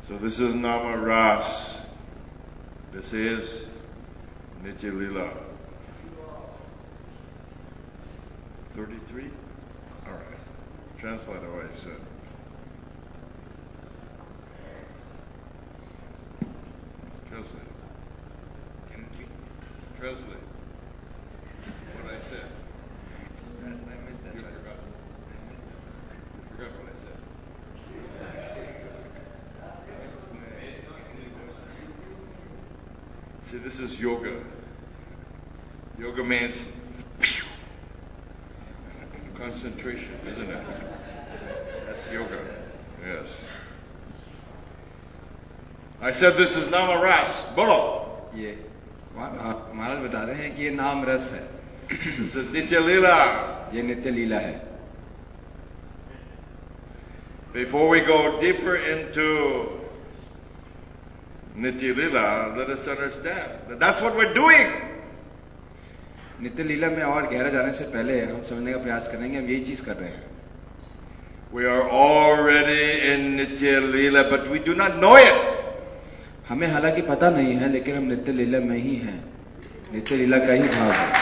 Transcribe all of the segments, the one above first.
So this is Nama Ras. This is Nitya Lila. 33? All right. Translate what I said. Translate. Translate what I said. I missed that. You forgot. You forgot what I said. See, this is yoga. Yoga means concentration, isn't it? That's yoga. Yes. I said this is Nama Ras. Bolo. ये महाराज बता रहे हैं कि ये नाम रस है. This is Nitya Lila. ये नित्य लीला है. Before we go deeper into Nitya Lila, let us understand that that's what we're doing. नित्य लीला में और गहरा जाने से पहले हम समझने का प्रयास करेंगे हम यही चीज कर रहे हैं. We are already in Nitya Lila, but we do not know it. हमें हालांकि पता नहीं है लेकिन हम नित्य लीला में ही हैं. नित्य लीला का ही भाव है.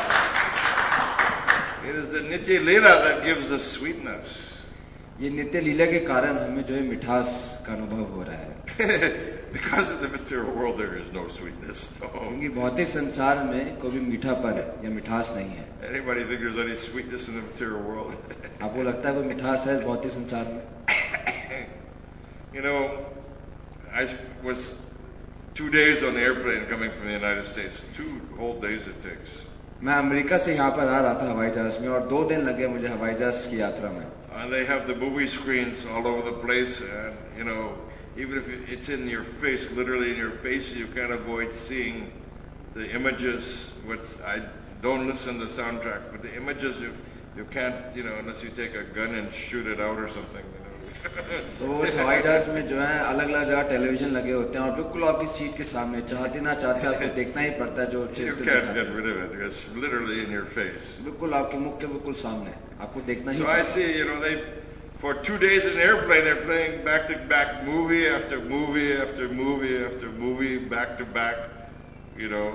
It is the Nitya Lila that gives us sweetness. ये नित्य लीला के कारण हमें जो है मिठास का अनुभव हो रहा है. Because of the material world, there is no sweetness. No. क्योंकि भौतिक संसार में कोई भी मीठापन या मिठास नहीं है. Anybody think there's any sweetness in the material world? आपको लगता है कोई मिठास है इस भौतिक संसार में? You know, I was 2 days on the airplane coming from the United States. 2 whole days it takes. मैं अमेरिका से यहाँ पर आ रहा था हवाई जहाज में और 2 दिन लगे मुझे हवाई जहाज की यात्रा में. And they have the movie screens all over the place, and you know, even if it's in your face, literally in your face, you can't avoid seeing the images. I don't listen to the soundtrack, but the images you can't, you know, unless you take a gun and shoot it out or something. You know. तो उस हवाई जहाज में जो है अलग अलग जगह टेलीविजन लगे होते हैं और बिल्कुल आपकी सीट के सामने चाहते ना चाहते आपको देखना ही पड़ता है जो You can't get rid of it. It's literally in your face. बिल्कुल आपके मुख के बिल्कुल सामने आपको देखना ही. So I see, you know, for 2 days in the airplane, they're playing back-to-back movie after movie after movie after movie, back-to-back, you know,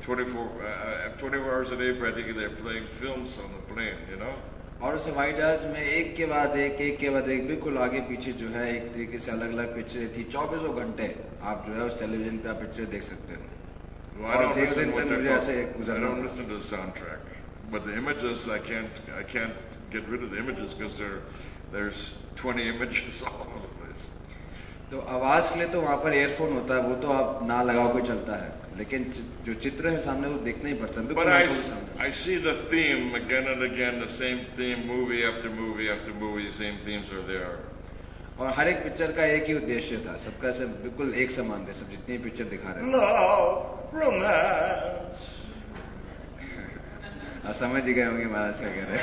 24 hours a day practically they're playing films on the plane, you know. और उस हवाई जहाज में एक के बाद एक बिल्कुल आगे पीछे जो है एक तरीके से अलग अलग पिक्चरें थी. 24 घंटे आप जो है उस टेलीविजन पे आप पिक्चरें देख सकते हो. Well, I don't listen to the soundtrack, but the images I can't get rid of the images because there's 20 images all over the place. तो आवाज के लिए तो वहां पर ईयरफोन होता है, वो तो आप ना लगाओ कोई चलता है, लेकिन जो चित्र है सामने वो देखना ही पड़ता है. But I see the theme again and again, the same theme, movie after movie after movie, the same themes are there. और हर एक पिक्चर का एक ही उद्देश्य था, सबका सब बिल्कुल एक समान थे, सब जितने पिक्चर दिखा रहे थे. Love, romance. आप समझ ही गए होंगे महाराज क्या कह रहे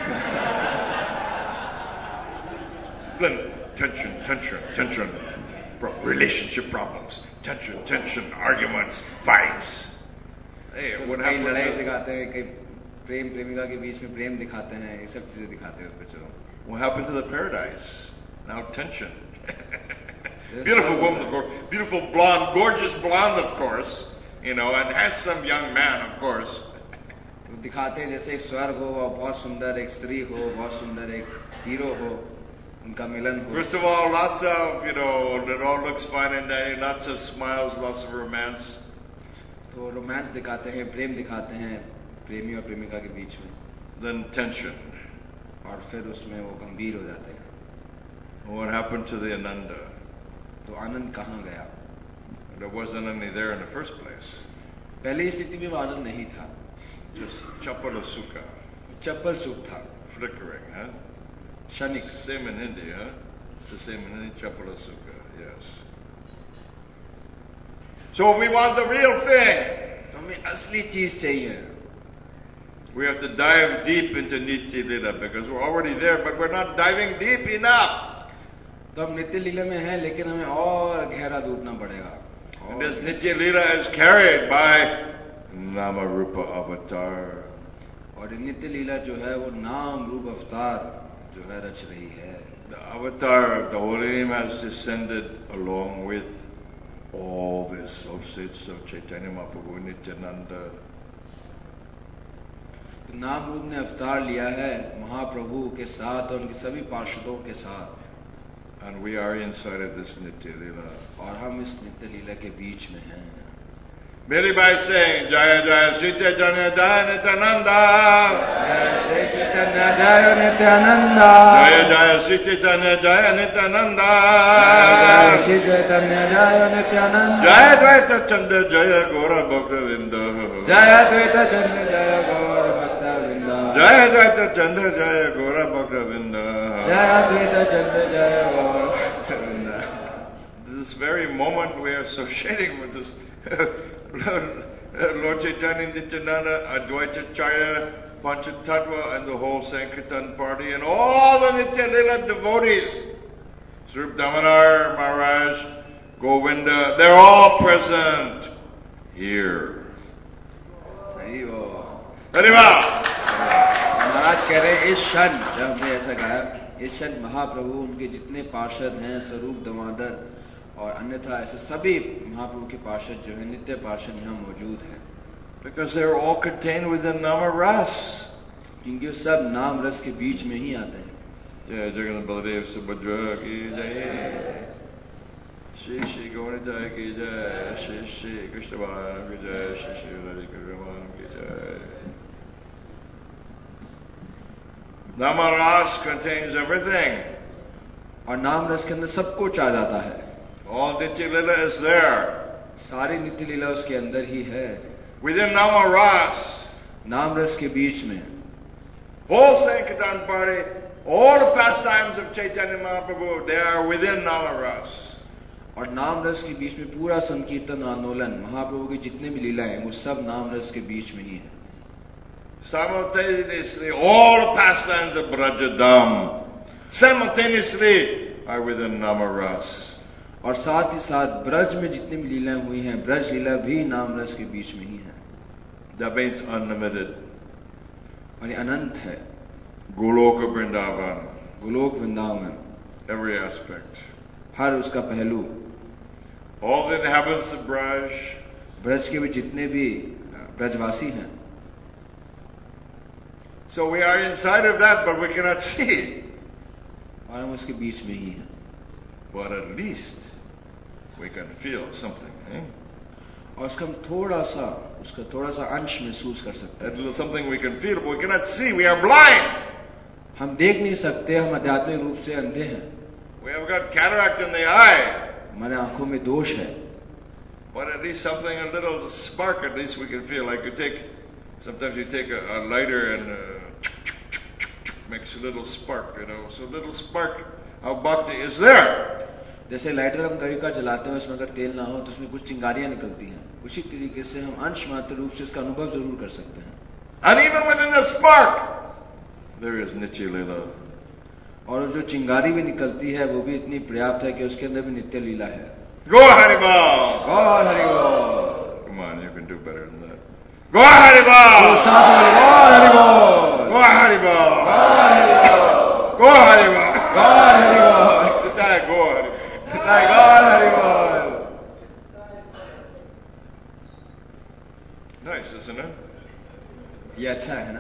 हैं. Tension. Relationship problems. Tension, arguments, fights. Hey, what कई happened? लड़ाई दिखाते हैं, कई प्रेम प्रेमिका के बीच में प्रेम दिखाते हैं, ये सब चीजें दिखाते हैं उस पिक्चरों में. What happened to the paradise? Now tension. Beautiful woman, of course. Beautiful blonde, gorgeous blonde, of course. You know, and handsome young man, of course. दिखाते हैं जैसे एक स्वर्ग हो और बहुत सुंदर एक स्त्री हो, बहुत सुंदर एक हीरो हो, उनका मिलन हो. First of all, lots of, you know, it all looks fine and dandy, lots of smiles, lots of romance. तो रोमांस दिखाते हैं, प्रेम दिखाते हैं प्रेमी और प्रेमिका के बीच में. Then tension. और फिर उसमें वो गंभीर हो जाते हैं. What happened to the Ananda? तो आनंद कहाँ गया? There wasn't any there in the first place. पहली स्थिति में वो आनंद नहीं था. Just chapala sukha. चप्पल सुख था. Flickering, huh? क्षणिक. Same in Hindi, huh? It's the same in Hindi, chapala sukha, yes. So we want the real thing. तो हमें असली चीज चाहिए. We have to dive deep into Nitya Lila because we're already there, but we're not diving deep enough. तो हम नित्य लीला में हैं, लेकिन हमें और गहरा डूबना पड़ेगा. And this Nitya Lila is carried by Nama Rupa Avatar. और नित्य लीला जो है वो नाम रूप अवतार जो है रच रही है. The avatar, the Holy Name has descended along with all the associates of Chaitanya Mahaprabhu, Nityananda. तो नाम रूप ने अवतार लिया है महाप्रभु के साथ और उनके सभी पार्षदों के साथ. And we are inside of this Nitya Leela. और हम इस नित्य लीला के बीच में हैं. Merely by saying Jaya Jaya Sri Chaitanya Jaya Nityananda. Jaya Sri Chaitanya Jaya Nityananda. Jaya Jaya Sri Chaitanya Jaya Nityananda. Jaya Sri Chaitanya Jaya Nityananda. Jaya Dvaita Chanda Jaya Gaura Bhakta Vrinda. Jaya Dvaita Chanda Jaya Gaura Bhakta Vrinda. Jaya Dvaita Chanda Jaya Gaura Bhakta Vrinda. Jaya Dvaita Chanda Jaya Gaura Bhakta Vrinda. This very moment we are associating with this Lord Chaitanya Nityananda, Advaita Charya, Panchatattva, and the whole Sankirtan party, and all the Nitya Leela devotees, Sri Damodar Maharaj, Govinda, they're all present here. Hariva! महाराज कह रहे इस क्षण जब हमने ऐसा गाया, इस क्षण महाप्रभु उनके जितने पार्षद हैं, स्वरूप दामोदर और अन्यथा ऐसे सभी महाप्रभु के पार्षद जो हैं, नित्य पार्षद यहाँ मौजूद हैं. Because they're all contained within Nama Ras. क्योंकि सब नाम रस के बीच में ही आते हैं. जय जगन्नाथ बलदेव सुभद्रा की जय, श्री श्री गोविंद की जय, श्री श्री कृष्ण भगवान की जय, श्री श्री राधिका भगवान की जय. Nama Ras contains everything. और नाम रस के अंदर सब कुछ आ जाता है. All Nitya Leela is there. सारी नित्य लीला उसके अंदर ही है. Within Nama Ras, नाम रस के बीच में whole Sankirtan party, all the pastimes of Chaitanya Mahaprabhu, they are within Nama Ras. और नाम रस के बीच में पूरा संकीर्तन आंदोलन, महाप्रभु की जितने भी लीला है वो सब नाम रस के बीच में ही है. Simultaneously, all the pastimes of Brajadam simultaneously are within Nama Ras. और साथ ही साथ ब्रज में जितनी भी लीलाएं हुई हैं, ब्रज लीला भी नाम रस के बीच में ही है. That means unlimited. और ये अनंत है. Goloka Vrindavan. Golok Vrindavan, Every aspect. हर उसका पहलू. All the inhabitants of Braj. Braj के भी जितने भी ब्रजवासी हैं. So we are inside of that, but we cannot see. और हम उसके बीच में ही हैं. But at least we can feel something. और उसका हम थोड़ा सा अंश महसूस कर सकते हैं. A little something we can feel, but we cannot see. We are blind. हम देख नहीं सकते, हम आध्यात्मिक रूप से अंधे हैं. We have got cataract in the eye. हमारे आंखों में दोष है. But at least something, a little spark, at least we can feel. Like sometimes you take a lighter and makes a little spark, So a little spark of bhakti is there. जैसे lighter हम कभी का जलाते हैं, उसमें अगर तेल ना हो तो उसमें कुछ चिंगारियां निकलती हैं. उसी तरीके से हम अंश मात्र रूप से इसका अनुभव जरूर कर सकते हैं. And even within the spark, there is Nitya Leela. और जो चिंगारी भी निकलती है वो भी इतनी पर्याप्त है कि उसके अंदर भी नित्य लीला है. Go Haribol! गौ हरि बोल. Come on, you can do better than that. Go Haribol! गौ हरि बोल. Go Haribol! गौ हरि बोल. Go Haribol! गौ हरि बोल. Go Haribol! गौ हरि बोल. Nice, isn't it? ये अच्छा है ना.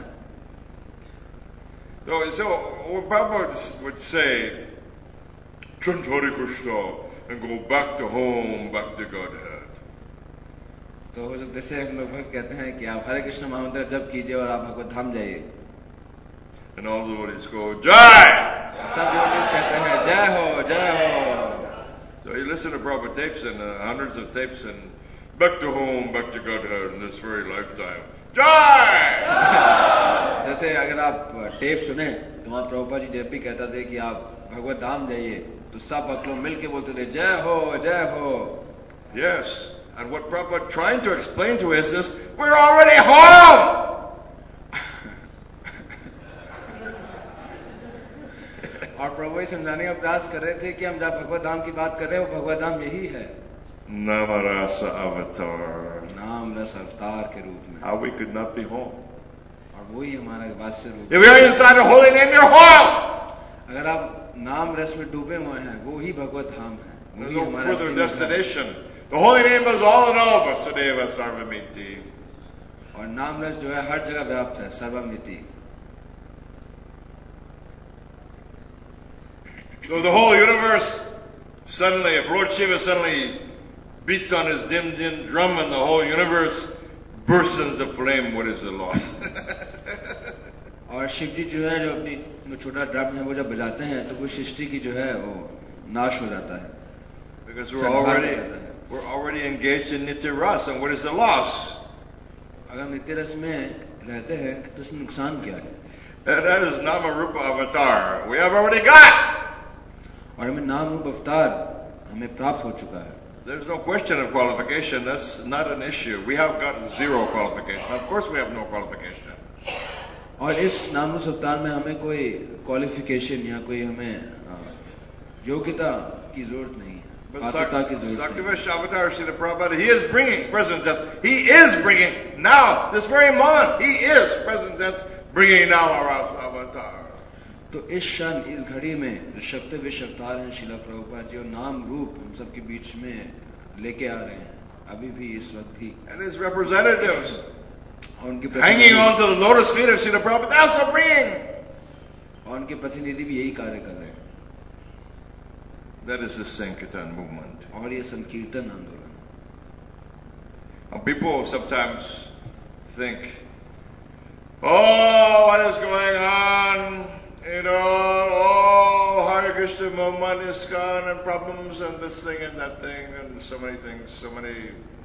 So Prabhupada would say, chant Hare Krishna and go back to home, back to Godhead. तो हो सकता है हम लोग कहते हैं कि आप हरे कृष्ण महामंत्र जप कीजिए और आप भगवत धाम जाइए. And all the devotees go, Jai! सब devotees कहते हैं जय हो, जय हो. So you listen to Prabhupada tapes and hundreds of tapes and back to home, back to Godhead in this very lifetime. Jai! जैसे अगर आप टेप सुने तो वहां प्रभुपाद जी जब भी कहता थे कि आप भगवत धाम जाइए तो सब भक्त लोग मिलके बोलते थे जय हो, जय हो. Yes, and what Prabhupada trying to explain to us is, we're already home! और प्रभु ये समझाने का प्रयास कर रहे थे कि हम जहाँ भगवत धाम की बात कर रहे हैं वो भगवत धाम यही है. Nama Rasa Avatar. नाम रस अवतार के रूप में. How we could not be home. और वही हमारा वास्य रूप. If you're inside the holy name, you're home! अगर आप नाम रस में डूबे हुए हैं, वो ही भगवत धाम है, There's वही no हमारा further असली मंदिर है। destination. The holy name is all in all, Vasudeva Sarvamiti. और नाम रस जो है हर जगह व्याप्त है, सर्वमिति। So the whole universe suddenly, if Lord Shiva suddenly beats on his dim drum and the whole universe bursts into flame, what is the loss? और शिव जी जो है, जो अपनी जो छोटा ड्रम है वो जब बजाते हैं तो वो सृष्टि की जो है वो नाश हो जाता है। Because we're already engaged in Nitya Ras, and what is the loss? अगर हम नित्य रस में रहते हैं तो उसमें नुकसान क्या है? That is Nama Rupa Avatar. We have already got. और हमें नाम रूप अवतार हमें प्राप्त हो चुका है। There's no question of qualification. That's not an issue. We have got zero qualification. Of course we have no qualification. और इस नाम रूप अवतार में हमें कोई क्वालिफिकेशन या कोई हमें योग्यता की जरूरत नहीं है, पात्रता की जरूरत नहीं। Saktivish Avatar Srila Prabhupada, he is bringing present tense. He is bringing now, this very moment, he is present tense, bringing now our avatar. तो इस क्षण, इस घड़ी में जो शक्तिविश अवतार हैं शिला प्रभुपाद जी, और नाम रूप हम सबके बीच में लेके आ रहे हैं, अभी भी, इस वक्त भी। And his representatives और उनके hanging on to the lotus feet of Srila Prabhupada, that's supreme. और उनके प्रतिनिधि भी यही कार्य कर रहे हैं। That is the Sankirtan movement. और ये संकीर्तन आंदोलन। And people sometimes think, oh, what is going on? You know, oh, Hare Krishna movement, ISKCON, and problems, and this thing and that thing, and so many things, so many,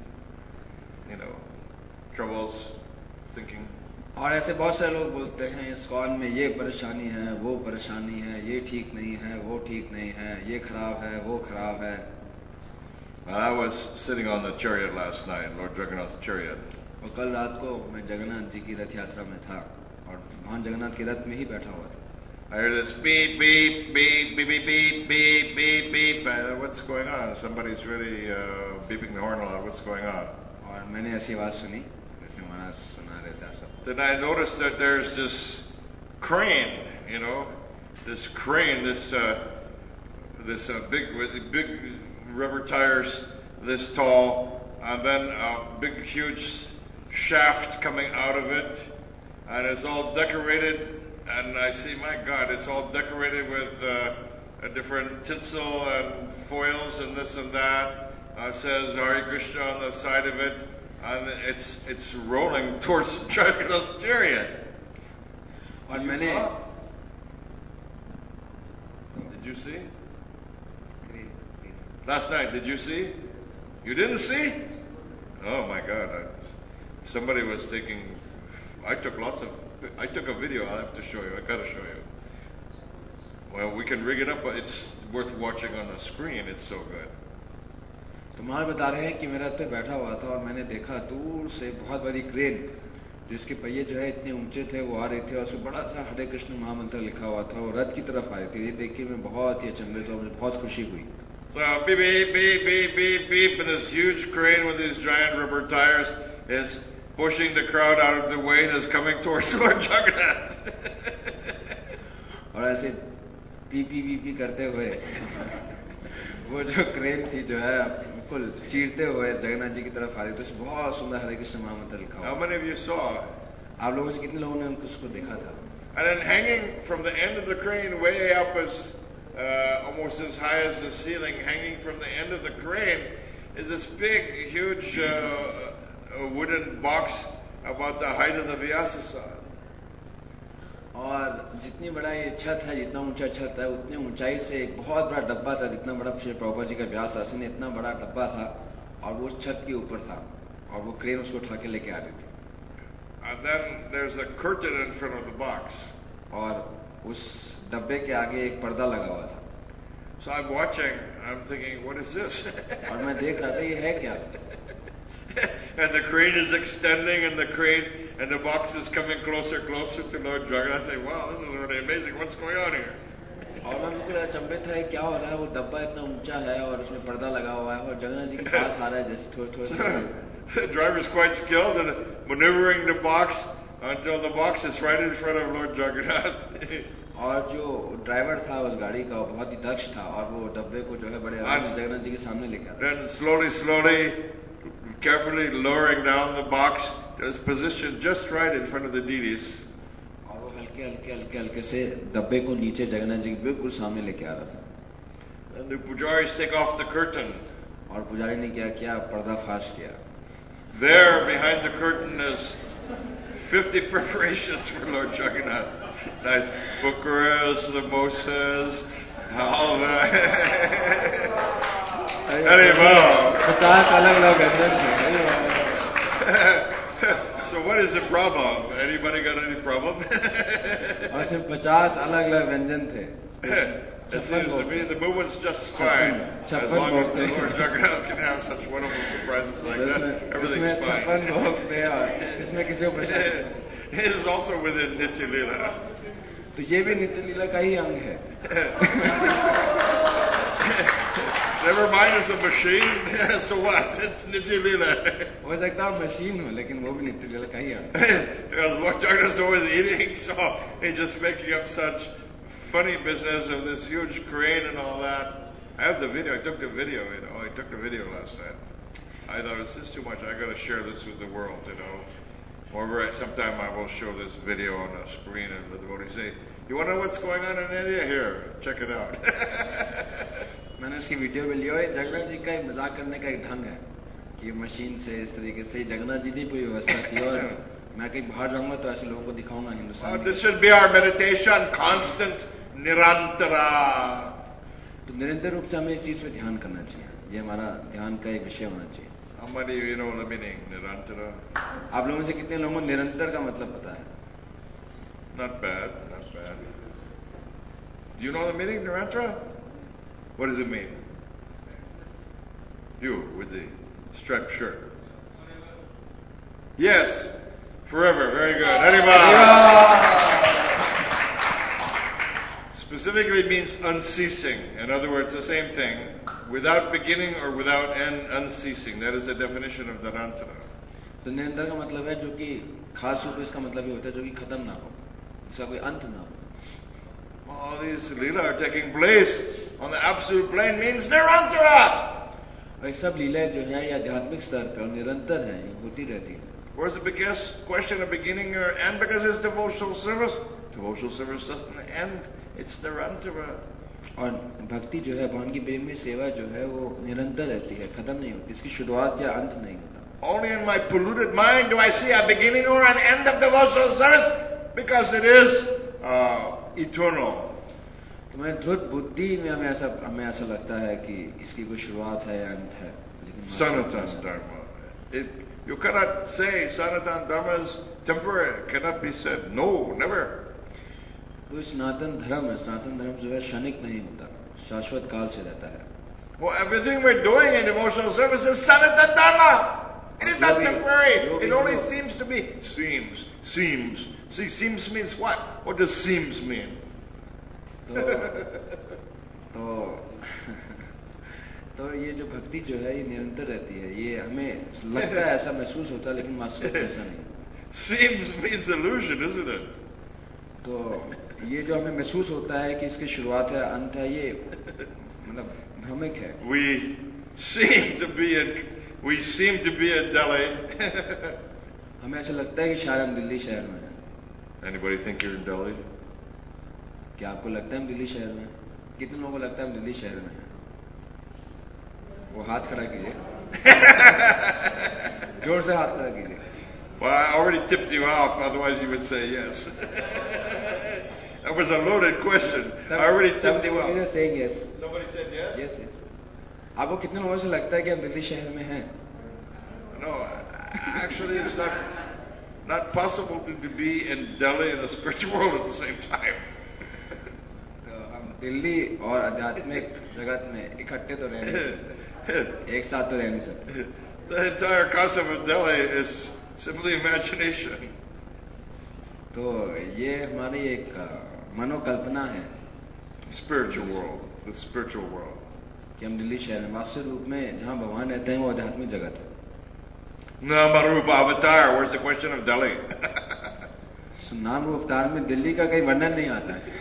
troubles, thinking. और ऐसे बहुत सारे लोग बोलते हैं ISKCON में ये परेशानी है, वो परेशानी है, ये ठीक नहीं है, वो ठीक नहीं है, ये खराब है, वो खराब है। I was sitting on the chariot last night, Lord Jagannath's chariot. और कल रात को मैं जगन्नाथ जी की रथ यात्रा में था और भगवान जगन्नाथ के रथ में ही बैठा हुआ था। I heard this beep, beep, beep, beep, beep, beep, beep, beep, beep. What's going on? Somebody's really beeping the horn a lot. What's going on? और मैंने ऐसी आवाज सुनी, जैसे महाराज सुना रहे थे सब। Then I noticed that there's this crane, this crane, this big rubber tires, this tall, and then a big huge shaft coming out of it, and it's all decorated. And I see, my God, it's all decorated with a different tinsel and foils and this and that. Says Hare Krishna on the side of it, and it's rolling towards Jagannath's chariot. और मैंने Did you see? Last night, did you see? You didn't see? Oh my God! Somebody was taking. I took a video. I'll have to show you. I gotta show you. Well, we can rig it up, but it's worth watching on the screen. It's so good. तो महाराज बता रहे हैं कि मैं रथ पे बैठा हुआ था और मैंने देखा दूर से बहुत बड़ी क्रेन, जिसके पहिए जो है इतने ऊंचे थे, वो आ रही थी और उसमें बड़ा सा हरे कृष्ण महामंत्र लिखा हुआ था और रथ की तरफ आ रही थी। ये देख के मैं बहुत ही अचंभित हुआ, मुझे बहुत खुशी हुई। So beep beep beep beep beep beep, and this huge crane with these giant rubber tires is pushing the crowd out of the way and is coming towards Lord Jagannath. और ऐसे पी पी पी पी करते हुए वो जो crane थी जो है बिल्कुल चीरते हुए जगन्नाथ जी की तरफ आ रही थी। उसमें बहुत सुंदर हरे कृष्ण महामंत्र लिखा हुआ। How many of you saw? आप लोगों से कितने लोगों ने उसको देखा था? And then hanging from the end of the crane way up as almost as high as the ceiling, hanging from the end of the crane is this big, huge wooden box about the height of the Vyasasana. और जितनी बड़ा ये छत है, जितना ऊंचा छत है, उतनी ऊंचाई से एक बहुत बड़ा डब्बा था, जितना बड़ा श्री प्रभुपाद जी का व्यास आसन है, इतना बड़ा डब्बा था और वो छत के ऊपर था और वो क्रेन उसको उठा के लेके आ रही थी। And then there's a curtain in front of the box. और उस डब्बे के आगे एक पर्दा लगा हुआ था। So I'm watching, I'm thinking, what is this? और मैं देख रहा था ये है क्या? And the crane is extending, and the box is coming closer to Lord Jagannath. I say, wow, this is really amazing. What's going on here? और मैं बिल्कुल अचंभित था, क्या हो रहा है? वो डब्बा इतना ऊंचा है और उसमें पर्दा लगा हुआ है और जगन्नाथ जी के पास आ रहा है जैसे थोड़ा। The driver is quite skilled in maneuvering the box until the box is right in front of Lord Jagannath. और जो ड्राइवर था उस गाड़ी का वो बहुत ही दक्ष था और वो डब्बे को जो है बड़े आराम से जगन्नाथ जी के सामने लेकर आया। Then slowly, carefully lowering down the box to its position just right in front of the deities. और वो हल्के से डब्बे को नीचे जगन्नाथ जी के बिल्कुल सामने लेके आ रहा था। And the pujaris take off the curtain. और पुजारी ने क्या किया, पर्दाफाश किया। There, behind the curtain, is 50 preparations for Lord Jagannath. Nice bukuras, samosas, all that. Hare Bal. 50 अलग-अलग व्यंजन थे। So what is the problem? Anybody got any problem? और इसमें 50 अलग-अलग व्यंजन थे। It seems to me the movement's just fine. As long as the Lord Jagannath can have such wonderful surprises like that, everything's fine. इसमें किसी को प्रश्न It is also within Nitya Leela. तो ये भी नित्य लीला का ही अंग है। Never mind, it's a machine. So what? It's Nitya Leela. हो सकता है मशीन हो, लेकिन वो भी नित्य लीला का ही अंग। Because Lord Jagannath is always eating, so he's just making up such funny business of this huge crane and all that. I have the video. I took the video. I took the video last night. I thought this is too much. I got to share this with the world. Or sometime I will show this video on a screen and the devotees say, "You want to know what's going on in India? Here, check it out." मैंने उसकी video भी ली और जगन्नाथ जी का मजाक करने का एक ढंग है कि मशीन से इस तरीके से जगन्नाथ जी ने पूरी व्यवस्था की और मैं कहीं बाहर जाऊंगा तो ऐसे लोगों को दिखाऊंगा Hindustan. This should be our meditation, constant, nirantara. तो निरंतर रूप से हमें इस चीज पे ध्यान करना चाहिए। ये हमारा ध्यान का एक विषय होना चाहिए। How many of you know the meaning, nirantara? आप लोगों से कितने लोगों को निरंतर का मतलब पता है? Not bad, not bad. Do you know the meaning, nirantara? What does it mean? You with the striped shirt. Yes, forever. Very good. Haribol. Specifically means unceasing. In other words, the same thing. Without beginning or without end, unceasing. That is the definition of Dharantara. तो निरंतर का मतलब है जो कि खास रूप इसका मतलब ये होता है जो कि खत्म ना हो, इसका कोई अंत ना हो। All these leela are taking place on the absolute plane means nirantara. और ये सब लीलाएं जो है ये आध्यात्मिक स्तर पर निरंतर है, ये होती रहती है। Where's the biggest question of beginning or end? Because it's devotional service. Devotional service doesn't end. It's nirantara. और भक्ति जो है भगवान की प्रेम में सेवा जो है वो निरंतर रहती है, खत्म नहीं होती, इसकी शुरुआत या अंत नहीं होता। Only in my polluted mind do I see a beginning or an end of devotional service, because it is eternal. तो मैं धुत बुद्धि में हमें ऐसा लगता है कि इसकी कोई शुरुआत है या अंत है, लेकिन Sanatana Dharma. You cannot say Sanatana Dharma is temporary. It cannot be said. No, never. तो सनातन धर्म है, सनातन धर्म जो है क्षणिक नहीं होता, शाश्वत काल से रहता है। Well, everything we're doing in devotional service is Sanatana Dharma. It is not temporary. It only seems to be. Seems. See, seems means what? What does seems mean? तो ये जो भक्ति जो है ये निरंतर रहती है, ये हमें लगता है ऐसा महसूस होता है, लेकिन वास्तव में ऐसा नहीं। Seems means illusion, isn't it? तो ये जो हमें महसूस होता है कि इसकी शुरुआत है अंत है, ये मतलब भ्रमिक है। We seem to be in Delhi. हमें ऐसा लगता है कि शायद हम दिल्ली शहर में हैं। Anybody think you're in Delhi? क्या आपको लगता है हम दिल्ली शहर में? कितने लोगों को लगता है हम दिल्ली शहर में हैं? वो हाथ खड़ा कीजिए। जोर से हाथ खड़ा कीजिए। Well, I already tipped you off, otherwise you would say yes. That was a loaded question. I already tipped you off. Saying yes. Somebody said yes? Yes. आपको कितने लोगों से लगता है कि हम दिल्ली शहर में हैं? No, actually it's not possible to be in Delhi and the spiritual world at the same time. हम दिल्ली और आध्यात्मिक जगत में इकट्ठे तो रह नहीं सकते, एक साथ तो रह नहीं सकते। The entire concept of Delhi is simply imagination. तो ये हमारी एक मनोकल्पना है। Spiritual world, the spiritual world. कि हम दिल्ली शहर में, वास्तविक रूप में जहाँ भगवान रहते हैं वो आध्यात्मिक जगत है। Namarupa avatar, where's the question of Delhi? नाम रूप अवतार में दिल्ली का कहीं वर्णन नहीं आता है.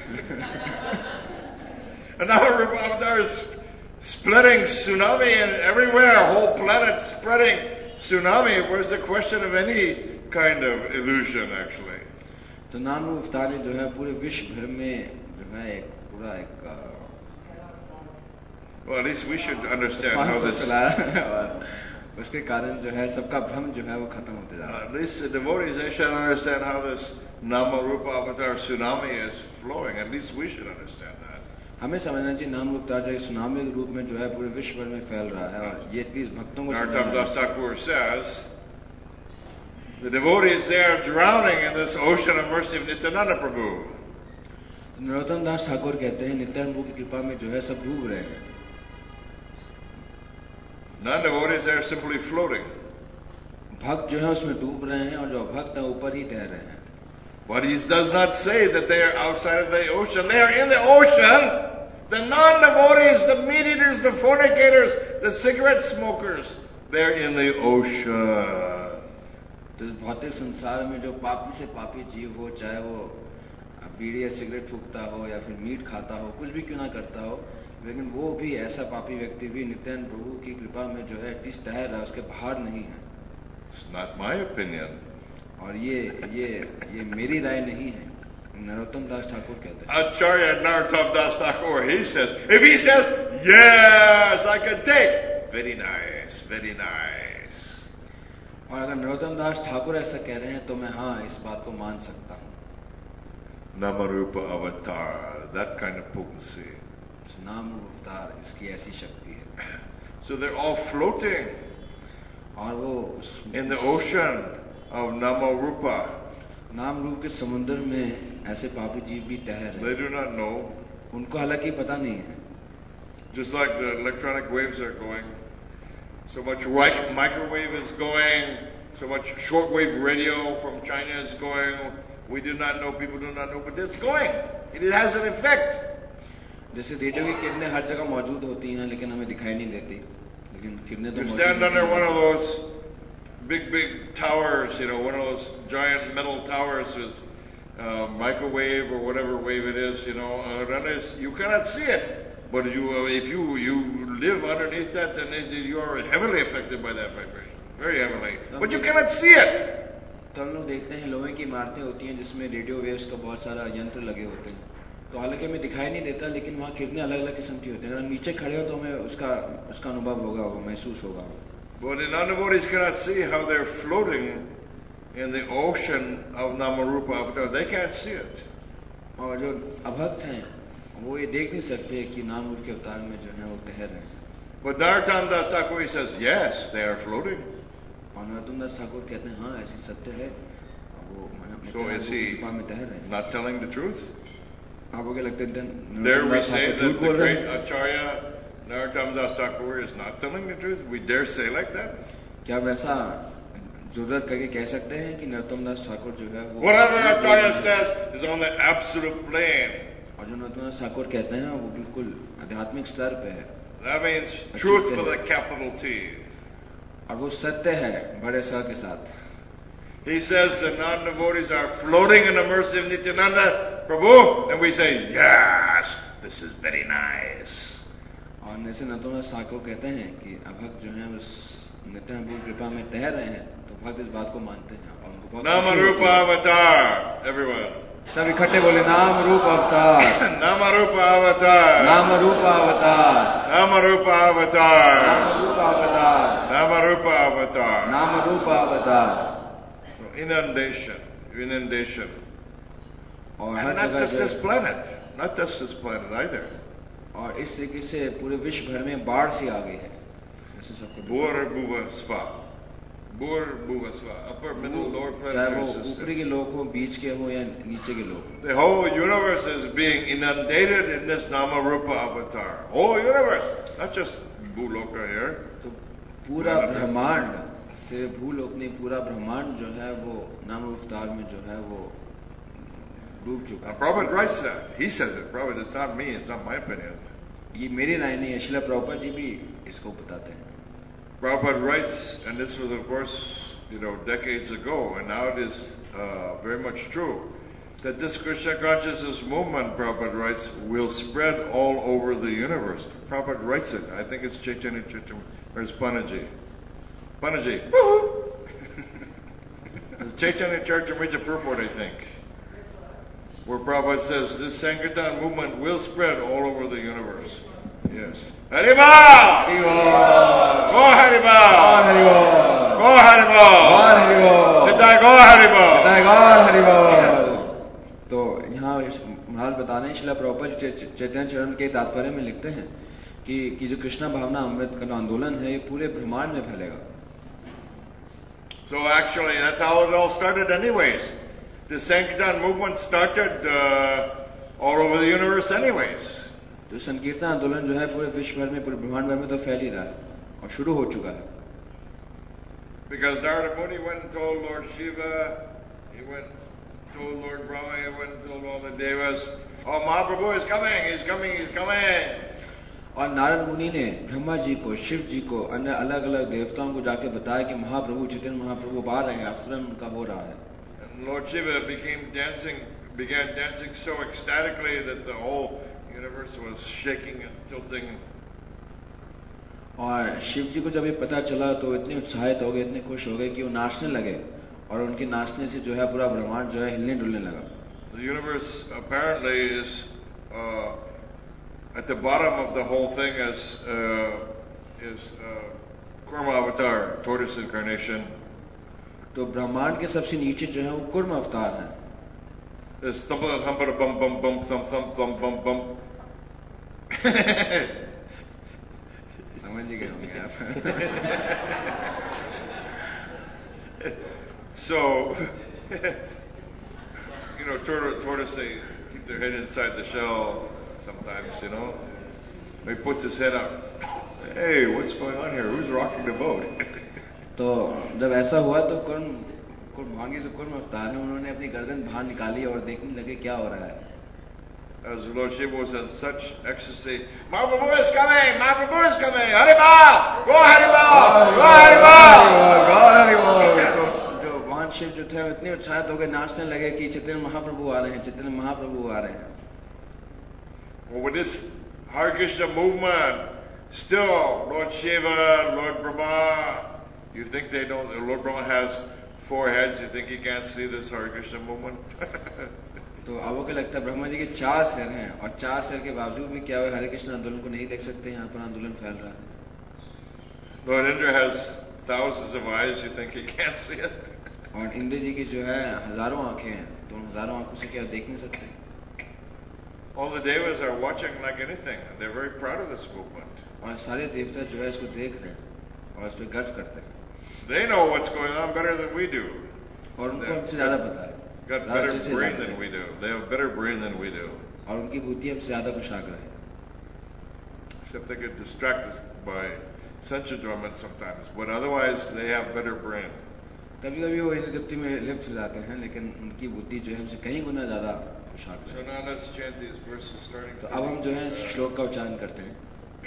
And Nama Rupa Avatar is spreading tsunami and everywhere, whole planet spreading tsunami. Where's the question of any kind of illusion actually? तो नाम रूप अवतार ने जो है पूरे विश्व भर में जो है एक पूरा एक Well, at least we should understand how this. और उसके कारण जो है सबका भ्रम जो है वो खत्म होते जा रहा है. At least the devotees, they should understand how this Nama Rupa Avatar tsunami is flowing. At least we should understand that. हमें समझना चाहिए नाम रूप अवतार जो एक सुनामी के रूप में जो है पूरे विश्व भर में फैल रहा है और ये एटलीस्ट भक्तों को Narottam Das Thakur says, the devotees they are drowning in this ocean of mercy of Nityananda Prabhu. Narottam दास ठाकुर कहते हैं नित्यानंद प्रभु की कृपा में जो है सब डूब रहे हैं. Non-devotees they are simply floating. भक्त जो है उसमें डूब रहे हैं और जो भक्त है ऊपर ही तैर रहे हैं. But he does not say that they are outside of the ocean. They are in the ocean. The non-devotees, the meat-eaters, the fornicators, the cigarette smokers, they're in the ocean. तो इस भौतिक संसार में जो पापी से पापी जीव हो, चाहे वो बीड़ी या सिगरेट फूकता हो या फिर मीट खाता हो, कुछ भी क्यों ना करता हो, लेकिन वो भी ऐसा पापी व्यक्ति भी नित्यानंद प्रभु की कृपा में जो है एटलीस्ट तैर रहा है, उसके बाहर नहीं है. It's not my opinion. और ये मेरी राय नहीं है, नरोत्तम दास ठाकुर कहते हैं. Acharya Narottam Das Thakur, he says, if he says, yes, I can take, very nice, very nice. और अगर नरोत्तम दास ठाकुर ऐसा कह रहे हैं तो मैं हाँ इस बात को मान सकता हूँ. Namarupa Avatar, that kind of potency. नाम रूप अवतार इसकी ऐसी शक्ति है. So they're all floating और वो in the ocean of Namarupa. नाम रूप के समुद्र में ऐसे पापी जीव भी तैर रहे They हैं. do not know. उनको हालांकि पता नहीं है. Just like the electronic waves are going, so much microwave is going, so much shortwave radio from China is going. We do not know, people do not know, but it's going. It has an effect. जैसे radio की किरणें हर जगह मौजूद होती हैं लेकिन हमें दिखाई नहीं देती, लेकिन किरणें तो You मौजूद stand under होती one हैं. of those big towers, one of those giant metal towers with microwave or whatever wave it is, you cannot see it. But if you live underneath that, then you are heavily affected by that vibration, very heavily. But you cannot see it. तो हम लोग देखते हैं लोहे की इमारतें होती हैं जिसमें रेडियो वेव्स का बहुत सारा यंत्र लगे होते हैं, तो हालांकि हमें दिखाई नहीं देता लेकिन वहाँ किरणें अलग अलग किस्म की होती हैं. अगर हम नीचे खड़े हो तो हमें उसका अनुभव होगा, वो महसूस होगा. But the non-devotees cannot see how they're floating in the ocean of Namarupa Avatar. They can't see it. और जो अभक्त हैं वो ये देख नहीं सकते कि नाम रूप के अवतार में जो है वो तैर रहे हैं. But Narottam Das Thakur, he says, yes, they are floating. और नरोत्तम दास ठाकुर कहते हैं हाँ ऐसी सत्य है, वो So is he कृपा में तैर रहे हैं. not telling the truth? आपको क्या लगता है There Narottam we Das say Thakur that झूठ the बोल रहे great हैं? Acharya Narottam Das Thakur is not telling the truth. We dare say like that. क्या वैसा जरूरत करके कह सकते हैं कि नरोत्तम दास ठाकुर जो है वो Whatever Acharya says is on the absolute plane. और जो नरोत्तम दास ठाकुर कहते हैं वो बिल्कुल आध्यात्मिक स्तर पे है. That means truth with a capital T. और वो सत्य है बड़े स के साथ. He says the non-devotees are floating in the mercy of Nityananda Prabhu, and we say, yes, this is very nice. और जैसे नरोत्तम दास ठाकुर कहते हैं कि अभक्त जो है उस नित्यानंद प्रभु की कृपा में तैर रहे हैं, तो भक्त इस बात को मानते हैं और उनको बहुत Namarupa Avatar, everyone. सब इकट्ठे बोले नाम रूप अवतार. Namarupa Avatar. नाम रूप अवतार. Namarupa Avatar. नाम रूप अवतार. Namarupa Avatar. नाम रूप अवतार. Inundation. और And her not just this जगह planet. Not just this planet either. और इस तरीके से पूरे विश्व भर में बाढ़ सी आ गई है जैसे सबको. Bur Bhuva Sva. Bur Bhuva Sva. Upper, middle, lower चाहे वो planet. ऊपरी के लोग हो, बीच के हो या नीचे के लोग हो. The whole universe is being inundated in this Nama Rupa Avatar. Whole universe. Not just Bhuloka here. तो पूरा ब्रह्मांड से भूलोक नहीं, पूरा ब्रह्मांड जो है वो नाम रूप अवतार में जो है वो डूब चुका Now, है. Prabhupada writes that. He says it. Prabhupada, it's not me. It's not my opinion. ये मेरी राय नहीं है, श्रील प्रभुपाद जी भी इसको बताते हैं. Prabhupada writes, and this was, of course, decades ago, and now it is very much true, that this Krishna consciousness movement, Prabhupada writes, will spread all over the universe. Prabhupada writes it. I think it's Chaitanya Charitamrita, or it's Panaji. Panaji. Woo-hoo! It's Chaitanya Charitamrita purport, I think, where Prabhupada says this Sankirtan movement will spread all over the universe. Yes. Haribol! Haribol! Go Haribol! Haribol! Go Haribol! Haribol! Nitai Go Haribol! Nitai Gaur Haribol! तो यहाँ महाराज बता रहे हैं, श्रील प्रभुपाद चैतन्य चरण के तात्पर्य में लिखते हैं कि जो कृष्णा भावना अमृत का आंदोलन है ये पूरे ब्रह्मांड में फैलेगा. So actually, that's how it all started anyways. The Sankirtan movement started all over the universe anyways. तो संकीर्तन आंदोलन जो है पूरे विश्व भर में, पूरे ब्रह्मांड भर में तो फैल ही रहा है और शुरू हो चुका है. Because Narada Muni went and told Lord Shiva, he went told Lord Brahma, he went and told all the devas, oh, Mahaprabhu is coming, he's coming, he's coming. और नारद मुनि ने ब्रह्मा जी को, शिव जी को, अन्य अलग अलग देवताओं को जाके बताया कि महाप्रभु, चैतन्य महाप्रभु आ रहे हैं, अवतरण उनका हो रहा है. And Lord Shiva began dancing so ecstatically that the whole universe was shaking and tilting. और शिव जी को जब ये पता चला तो इतने उत्साहित हो गए, इतने खुश हो गए कि वो नाचने लगे, और उनके नाचने से जो है पूरा ब्रह्मांड जो है हिलने डुलने लगा. The universe apparently is at the bottom of the whole thing is Kurma avatar, tortoise incarnation. तो ब्रह्मांड के सबसे नीचे जो है वो कुर्म अवतार है. There's thump bum bum bum thump thump bum bum bum. समझ ही गए होंगे आप. So, tortoise, they keep their head inside the shell sometimes, He puts his head up. Hey, what's going on here? Who's rocking the boat? तो जब ऐसा हुआ तो कुर्मांगी से कुर्म अवतार ने उन्होंने अपनी गर्दन बाहर निकाली और देखने लगे क्या हो रहा है. As Lord Shiva was in such ecstasy, Mahaprabhu is coming! Mahaprabhu is coming! Haribol! Go Haribol! Go Haribol! Go Haribol! तो जो भगवान शिव जो थे इतने उत्साहित हो गए, नाचने लगे कि चैतन्य महाप्रभु आ रहे हैं, चैतन्य महाप्रभु आ रहे हैं. Well, with this Hare Krishna movement, still Lord Shiva, Lord Brahma, you think they don't? Lord Brahma has 4 heads. You think he can't see this Hare Krishna movement? तो आपको क्या लगता है ब्रह्मा जी के 4 सिर हैं और 4 सिर के बावजूद भी क्या वे हरे कृष्ण आंदोलन को नहीं देख सकते? यहाँ पर आंदोलन फैल रहा है. Lord Indra has thousands of eyes. You think he can't see it? और इंद्र जी की जो है हजारों आंखें हैं, तो उन हजारों आंखों से क्या देख नहीं सकते? All the devas are watching like anything. They're very proud of this movement. और सारे देवता जो है इसको देख रहे हैं और इस पर गर्व करते हैं. They know what's going on better than we do. और उनको हमसे ज्यादा पता है. Got better brain than we do. They have better brain than we do. और उनकी बुद्धि हमसे ज्यादा कुशाग्र है. Except they get distracted by sense enjoyment sometimes, but otherwise they have better brain. कभी-कभी वो इंद्र तृप्ति में लिप्त हो जाते हैं, लेकिन उनकी बुद्धि जो है हमसे कहीं गुना ज्यादा कुशाग्र है. So now let's chant these verses starting. तो अब हम जो है इस श्लोक का उच्चारण करते हैं.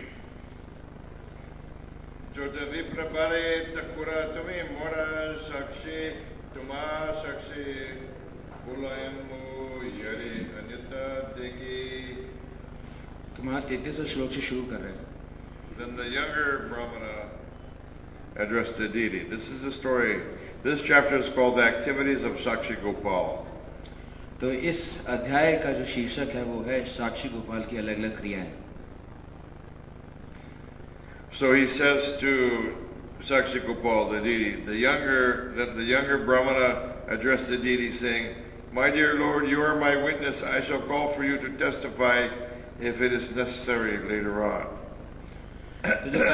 Jota viprapare takura tumi mora sakshi tuma sakshi bulayamu yari anyata deki. तो महाराज 33 श्लोक से शुरू कर रहे हैं. Then the younger Brahmana addressed the deity. This is the story. This chapter is called The Activities of Sakshi Gopal. तो इस अध्याय का जो शीर्षक है वो है साक्षी गोपाल की अलग अलग क्रियाएं. So he says to Sakshi Gopal, the deity, the younger Brahmana addressed the deity saying, "My dear Lord, you are my witness. I shall call for you to testify if it is necessary later on." तो जो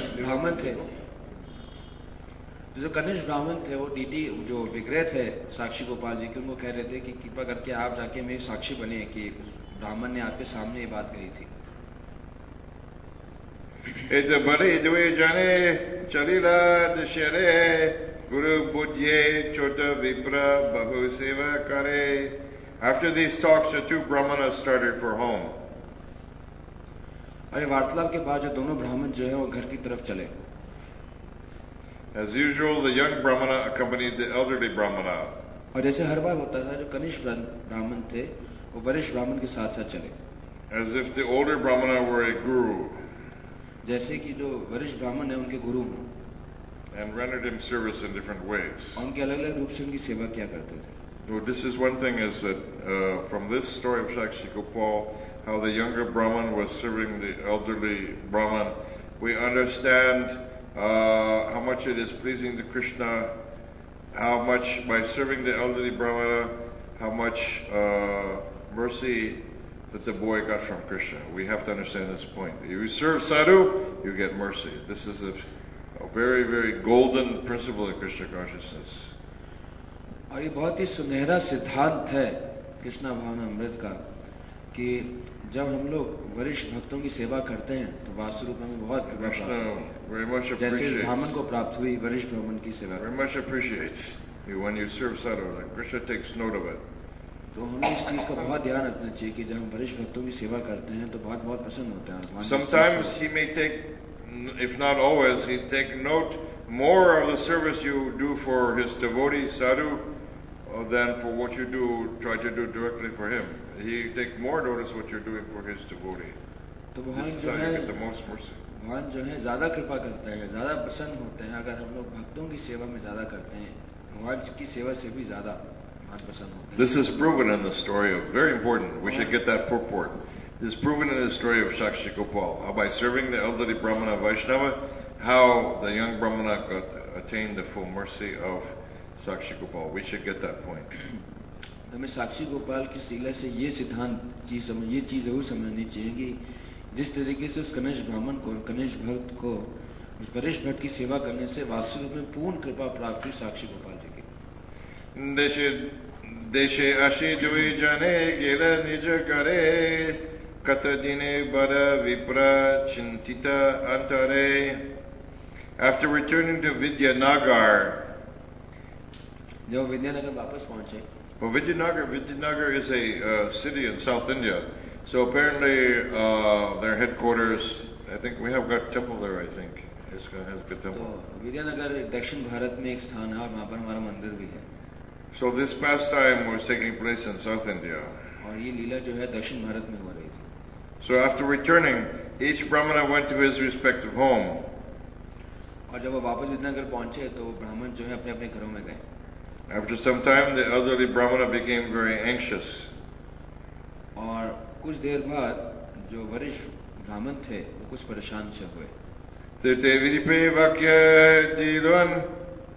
कनिष्ठ ब्राह्मण थे वो DT जो विग्रह थे साक्षी गोपाल जी के, उनको कह रहे थे कि कृपा करके आप जाके मेरी साक्षी बने कि ब्राह्मण ने आपके सामने ये बात कही थी. बड़े दुए जाने चलीला दशहरे गुरु बुद्धे छोटा विप्र बहु सेवा करे. After these talks, the 2 brahmanas started for home. और ये वार्तालाप के बाद जो दोनों ब्राह्मण जो है वो घर की तरफ चले. As usual, the young Brahmana accompanied the elderly Brahmana. और जैसे हर बार होता था, जो कनिष्ठ ब्राह्मण थे वो वरिष्ठ ब्राह्मण के साथ साथ चले, As if the older Brahmana were a guru, जैसे कि जो वरिष्ठ ब्राह्मण है उनके गुरु हों, and rendered him service in different ways. और उनके अलग अलग रूप से उनकी सेवा किया करते थे. So this is one thing, is that from this story of Sakshi Gopal, how the younger Brahman was serving the elderly Brahman, we understand how much it is pleasing to Krishna, how much by serving the elderly Brahmana, how much mercy that the boy got from Krishna. We have to understand this point. If you serve sadhu, you get mercy. This is a very, very golden principle in Krishna consciousness. और ये बहुत ही सुनहरा सिद्धांत है कृष्णा भावना अमृत का कि जब हम लोग वरिष्ठ भक्तों की सेवा करते हैं तो वास्तव रूप में बहुत कृपा प्राप्त होती है, जैसे ब्राह्मण को प्राप्त हुई वरिष्ठ ब्राह्मण की सेवा. Very much appreciates you when you serve sadhu. Krishna takes note of it. तो हमें इस चीज का बहुत ध्यान रखना चाहिए कि जब हम वरिष्ठ भक्तों की सेवा करते हैं तो बहुत बहुत प्रसन्न होते हैं. Sometimes he may take, if not always, he take note more of the service you do for his devotee sadhu than for what you try to do directly for him. He take more notice what you're doing for his devotee. तो This is how you get the most mercy. भगवान जो है ज्यादा कृपा करते हैं, ज्यादा प्रसन्न होते हैं अगर हम लोग भक्तों की सेवा में ज्यादा करते हैं. भगवान की सेवा से भी ज्यादा भगवान प्रसन्न होते हैं. This is proven in the story of, very important, we should get that purport. This is proven in the story of Sakshi Gopal, how by serving the elderly Brahmana Vaishnava, how the young Brahmana attained the full mercy of Sakshi Gopal. We should get that point. हमें साक्षी गोपाल की लीला से ये सिद्धांत ये चीज जरूर समझनी चाहिए कि जिस तरीके से उस कनिष्ठ ब्राह्मण को, कनिष्ठ भक्त को उस वरिष्ठ भक्त की सेवा करने से वास्तव में पूर्ण कृपा प्राप्त हुई साक्षी गोपाल जी की. देशे अशी दुई जने गेल निज करे कत दिने बर विप्र चिंतित अंतरे. After returning to Vidyanagar, जब विद्यानगर वापस पहुंचे, well, Vidyanagar is a city in South India. So apparently their headquarters, I think we have got temple there, I think. It has a good temple. तो विद्यानगर दक्षिण भारत में एक स्थान है और वहाँ पर हमारा मंदिर भी है. So this pastime was taking place in South India. और ये लीला जो है दक्षिण भारत में हो रही थी. So after returning, each Brahmana went to his respective home. और जब वो वापस विद्यानगर पहुंचे तो ब्राह्मण जो है अपने अपने घरों में गए. After some time, the elderly Brahmana became very anxious. और कुछ देर बाद जो वरिष्ठ ब्राह्मण थे वो कुछ परेशान से हुए. Tirte vidipe vakya diluan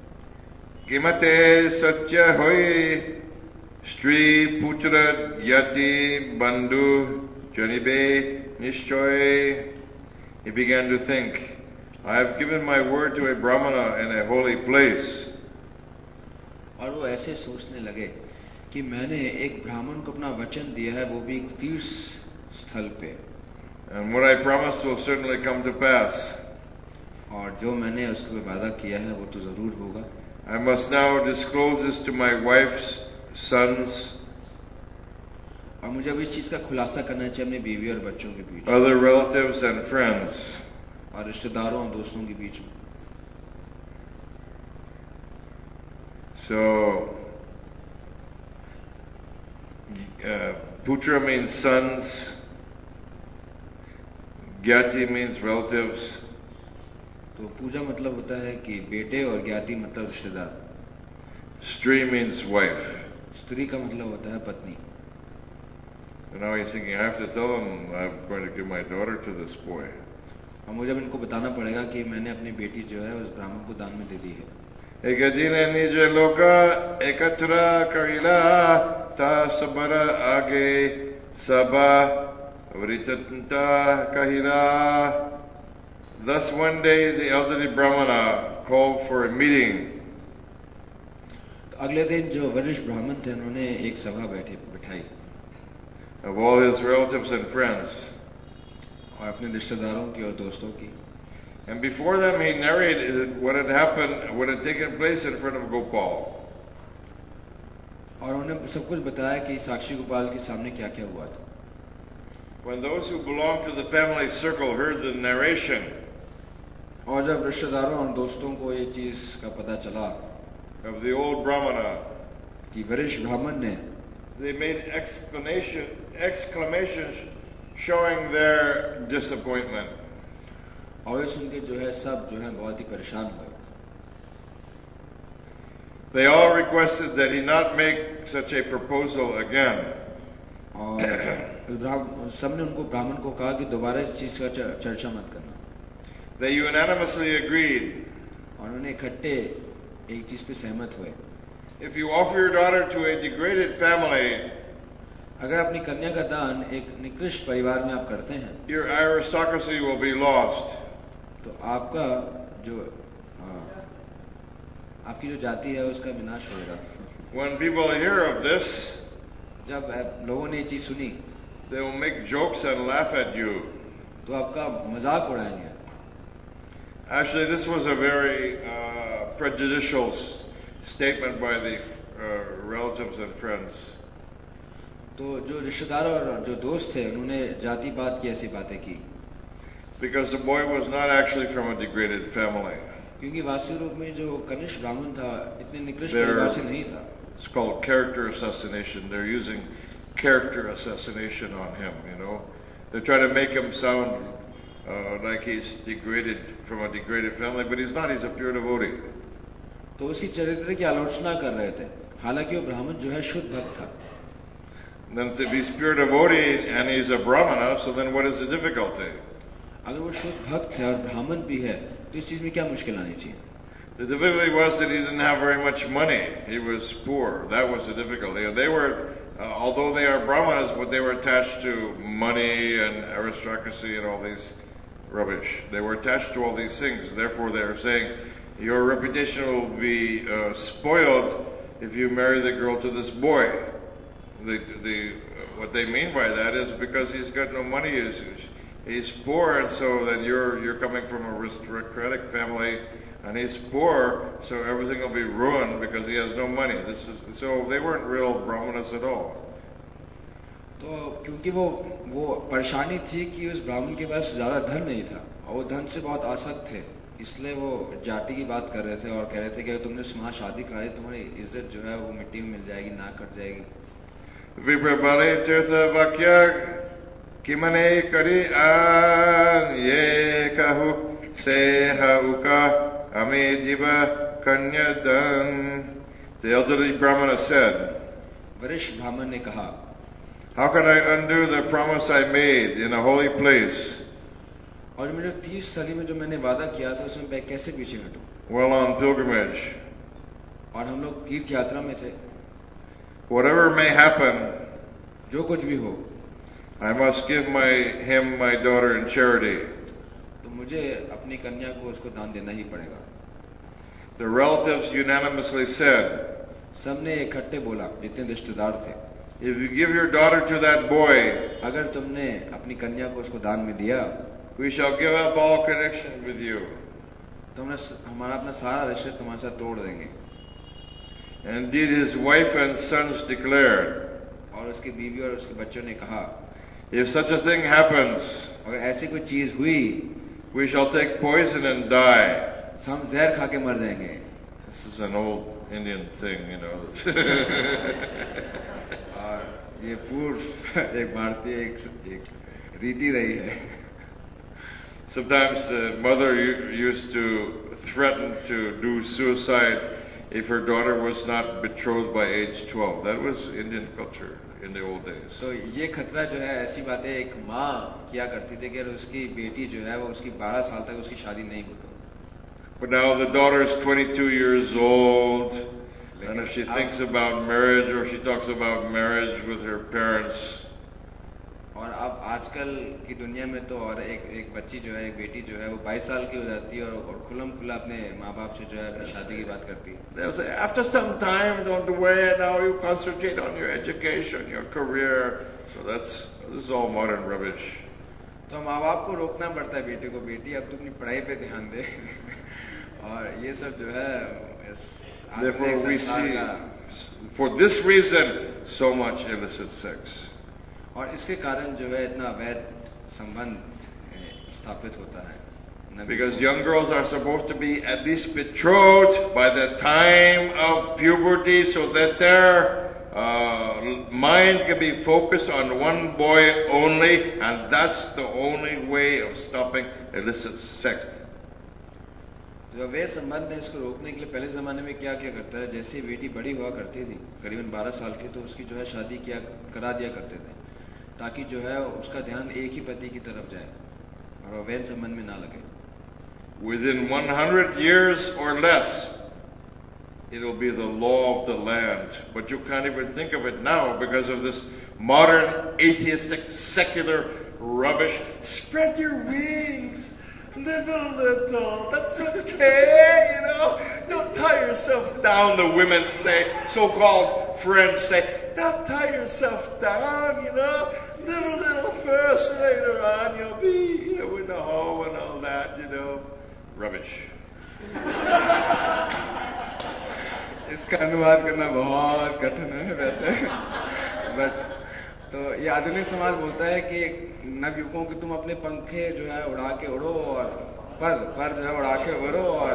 kimate satya hoy Shri putra yati bandhu janibe nishchoy. He began to think, I have given my word to a Brahmana in a holy place. और वो ऐसे सोचने लगे कि मैंने एक ब्राह्मण को अपना वचन दिया है, वो भी एक तीर्थ स्थल पे. And what I promised will certainly come to pass. और जो मैंने उसको वादा किया है वो तो जरूर होगा. I must now disclose this to my wife's sons, और मुझे अब इस चीज का खुलासा करना चाहिए अपनी बीवी और बच्चों के बीच, other relatives and friends. और रिश्तेदारों और दोस्तों के बीच में. So, putra means sons, gyati means relatives. तो पूजा मतलब होता है कि बेटे और ज्ञाति मतलब रिश्तेदार. Stri means wife. स्त्री का मतलब होता है पत्नी. And now he's thinking, I have to tell them I'm going to give my daughter to this boy. और मुझे अब इनको बताना पड़ेगा कि मैंने अपनी बेटी जो है उस ब्राह्मण को दान में दे दी है. Ekadine nije loka ekatra karila ta sabara age sabha vritanta kahila. Thus one day the elderly Brahmana called for a meeting. अगले दिन जो वरिष्ठ ब्राह्मण थे उन्होंने एक सभा बैठाई Of all his relatives and friends. और अपने रिश्तेदारों की और दोस्तों की. And before them he narrated what had happened, what had taken place in front of Gopal. और उन्होंने सब कुछ बताया कि साक्षी गोपाल के सामने क्या क्या हुआ था. When those who belonged to the family circle heard the narration, और जब रिश्तेदारों और दोस्तों को ये चीज का पता चला of the old Brahmana, कि वरिष्ठ ब्राह्मण ने, they made exclamations showing their disappointment. और ये सुन के जो है सब जो है बहुत ही परेशान हुए. They all requested that he not make such a proposal again. और सबने उनको ब्राह्मण को कहा कि दोबारा इस चीज का चर्चा मत करना. They unanimously agreed. और उन्होंने इकट्ठे एक चीज पे सहमत हुए. If you offer your daughter to a degraded family, अगर अपनी कन्या का दान एक निकृष्ट परिवार में आप करते हैं, your aristocracy will be lost. तो आपका जो आपकी जो जाति है उसका विनाश होगा. When people hear of this, जब लोगों ने ये चीज सुनी, they will make jokes and laugh at you. तो आपका मजाक उड़ाएंगे. Actually, this was a very prejudicial statement by the relatives and friends. तो जो रिश्तेदार और जो दोस्त थे उन्होंने जातिवाद की ऐसी बातें की. Because the boy was not actually from a degraded family. क्योंकि वास्तविक रूप में जो कनिष्ठ ब्राह्मण था इतने निकृष्ट परिवार से नहीं था. It's called character assassination. They're using character assassination on him, you know. They're trying to make him sound like he's degraded from a degraded family, but he's not. He's a pure devotee. तो उसकी चरित्र की आलोचना कर रहे थे, हालांकि वो ब्राह्मण जो है शुद्ध भक्त था. Then if he's pure devotee and he's a brahmana, so then what is the difficulty? अगर वो शुद्ध भक्त है और ब्राह्मण भी है तो इस चीज में क्या मुश्किल आनी चाहिए? The difficulty was that he didn't have very much money. He was poor. That was the difficulty. And they were, although they are brahmanas, but they were attached to money and aristocracy and all these rubbish. They were attached to all these things. Therefore, they are saying, your reputation will be spoiled if you marry the girl to this boy. What they mean by that is because he's got no money, he's poor, and so then you're coming from an aristocratic family, and he's poor, so everything will be ruined because he has no money. So they weren't real brahmanas at all. तो क्योंकि वो परेशानी थी कि उस ब्राह्मण के पास ज्यादा धन नहीं था और वो धन से बहुत आसक्त थे, इसलिए वो जाति की बात कर रहे थे और कह रहे थे कि अगर तुमने वहां शादी कराई तुम्हारी इज्जत जो है वो मिट्टी में मिल जाएगी, ना कट जाएगी. Viprabhale tirtha vakya kimane kari an ye kahu seha uka ame jiva kanyadan. The elderly Brahmana said, वरिष्ठ ब्राह्मण ने कहा, how can I undo the promise I made in a holy place? और मेरे तीर्थ स्थली में जो मैंने वादा किया था उसमें मैं कैसे पीछे हटूं? Well, on pilgrimage. और हम लोग तीर्थ यात्रा में थे. Whatever may happen, जो कुछ भी हो, I must give him my daughter in charity. तो मुझे अपनी कन्या को उसको दान देना ही पड़ेगा. The relatives unanimously said, सबने इकट्ठे बोला, जितने रिश्तेदार थे, if you give your daughter to that boy, अगर तुमने अपनी कन्या को उसको दान में दिया, we shall give up all connection with you. तो हमारा अपना सारा रिश्ते तुम्हारे साथ तोड़ देंगे. And indeed, his wife and sons declared, और उसकी बीवी और उसके बच्चों ने कहा, if such a thing happens, अगर ऐसी कोई चीज हुई, we shall take poison and die. हम जहर खा के मर जाएंगे. This is an old Indian thing, you know. और ये पूर्व एक भारतीय एक रीति रही है. Sometimes the mother used to threaten to do suicide if her daughter was not betrothed by age 12. That was Indian culture in the old days. तो ये खतरा जो है, ऐसी बातें एक माँ किया करती थी कि अगर उसकी बेटी जो है वो उसकी 12 साल तक उसकी शादी नहीं हो तो. But now the daughter is 22 years old, and if she thinks about marriage or she talks about marriage with her parents, और अब आजकल की दुनिया में तो और एक बच्ची जो है, एक बेटी जो है वो 22 साल की हो जाती है और खुल्लम खुल्ला अपने माँ बाप से जो है अपनी शादी की बात करती है. they'll say, after some time, don't worry, now you concentrate on your education, your career. So this is all modern rubbish. तो माँ बाप को रोकना पड़ता है बेटे को, बेटी अब तुम अपनी पढ़ाई पे ध्यान दे. और ये सब जो है Therefore we see, for this reason, so much illicit sex. और इसके कारण जो है इतना अवैध संबंध स्थापित होता है, Because young girls are supposed to be at least betrothed by the time of puberty so that their mind can be focused on one boy only, and that's the only way of stopping illicit sex. जो अवैध संबंध है इसको रोकने के लिए पहले जमाने में क्या क्या करता है, जैसे बेटी बड़ी हुआ करती थी करीबन 12 साल की, तो उसकी जो है शादी करा दिया करते थे ताकि जो है उसका ध्यान एक ही पति की तरफ जाए और अवैध संबंध में ना लगे. Within 100 years or less, it'll be the law of the land. But you can't even think of it now because of this modern atheistic secular rubbish. Spread your wings. Live a little. That's okay, you know. Don't tie yourself down, the women say. So-called friends say, don't tie yourself down, you know. Live a little first, later on you'll be, you know, in the home and all that, you know. Rubbish. इसका अनुवाद करना बहुत कठिन है वैसे, but तो ये आधुनिक समाज बोलता है कि नवयुवकों की तुम अपने पंखे जो है उड़ा के उड़ो और पर जो है उड़ा के उड़ो और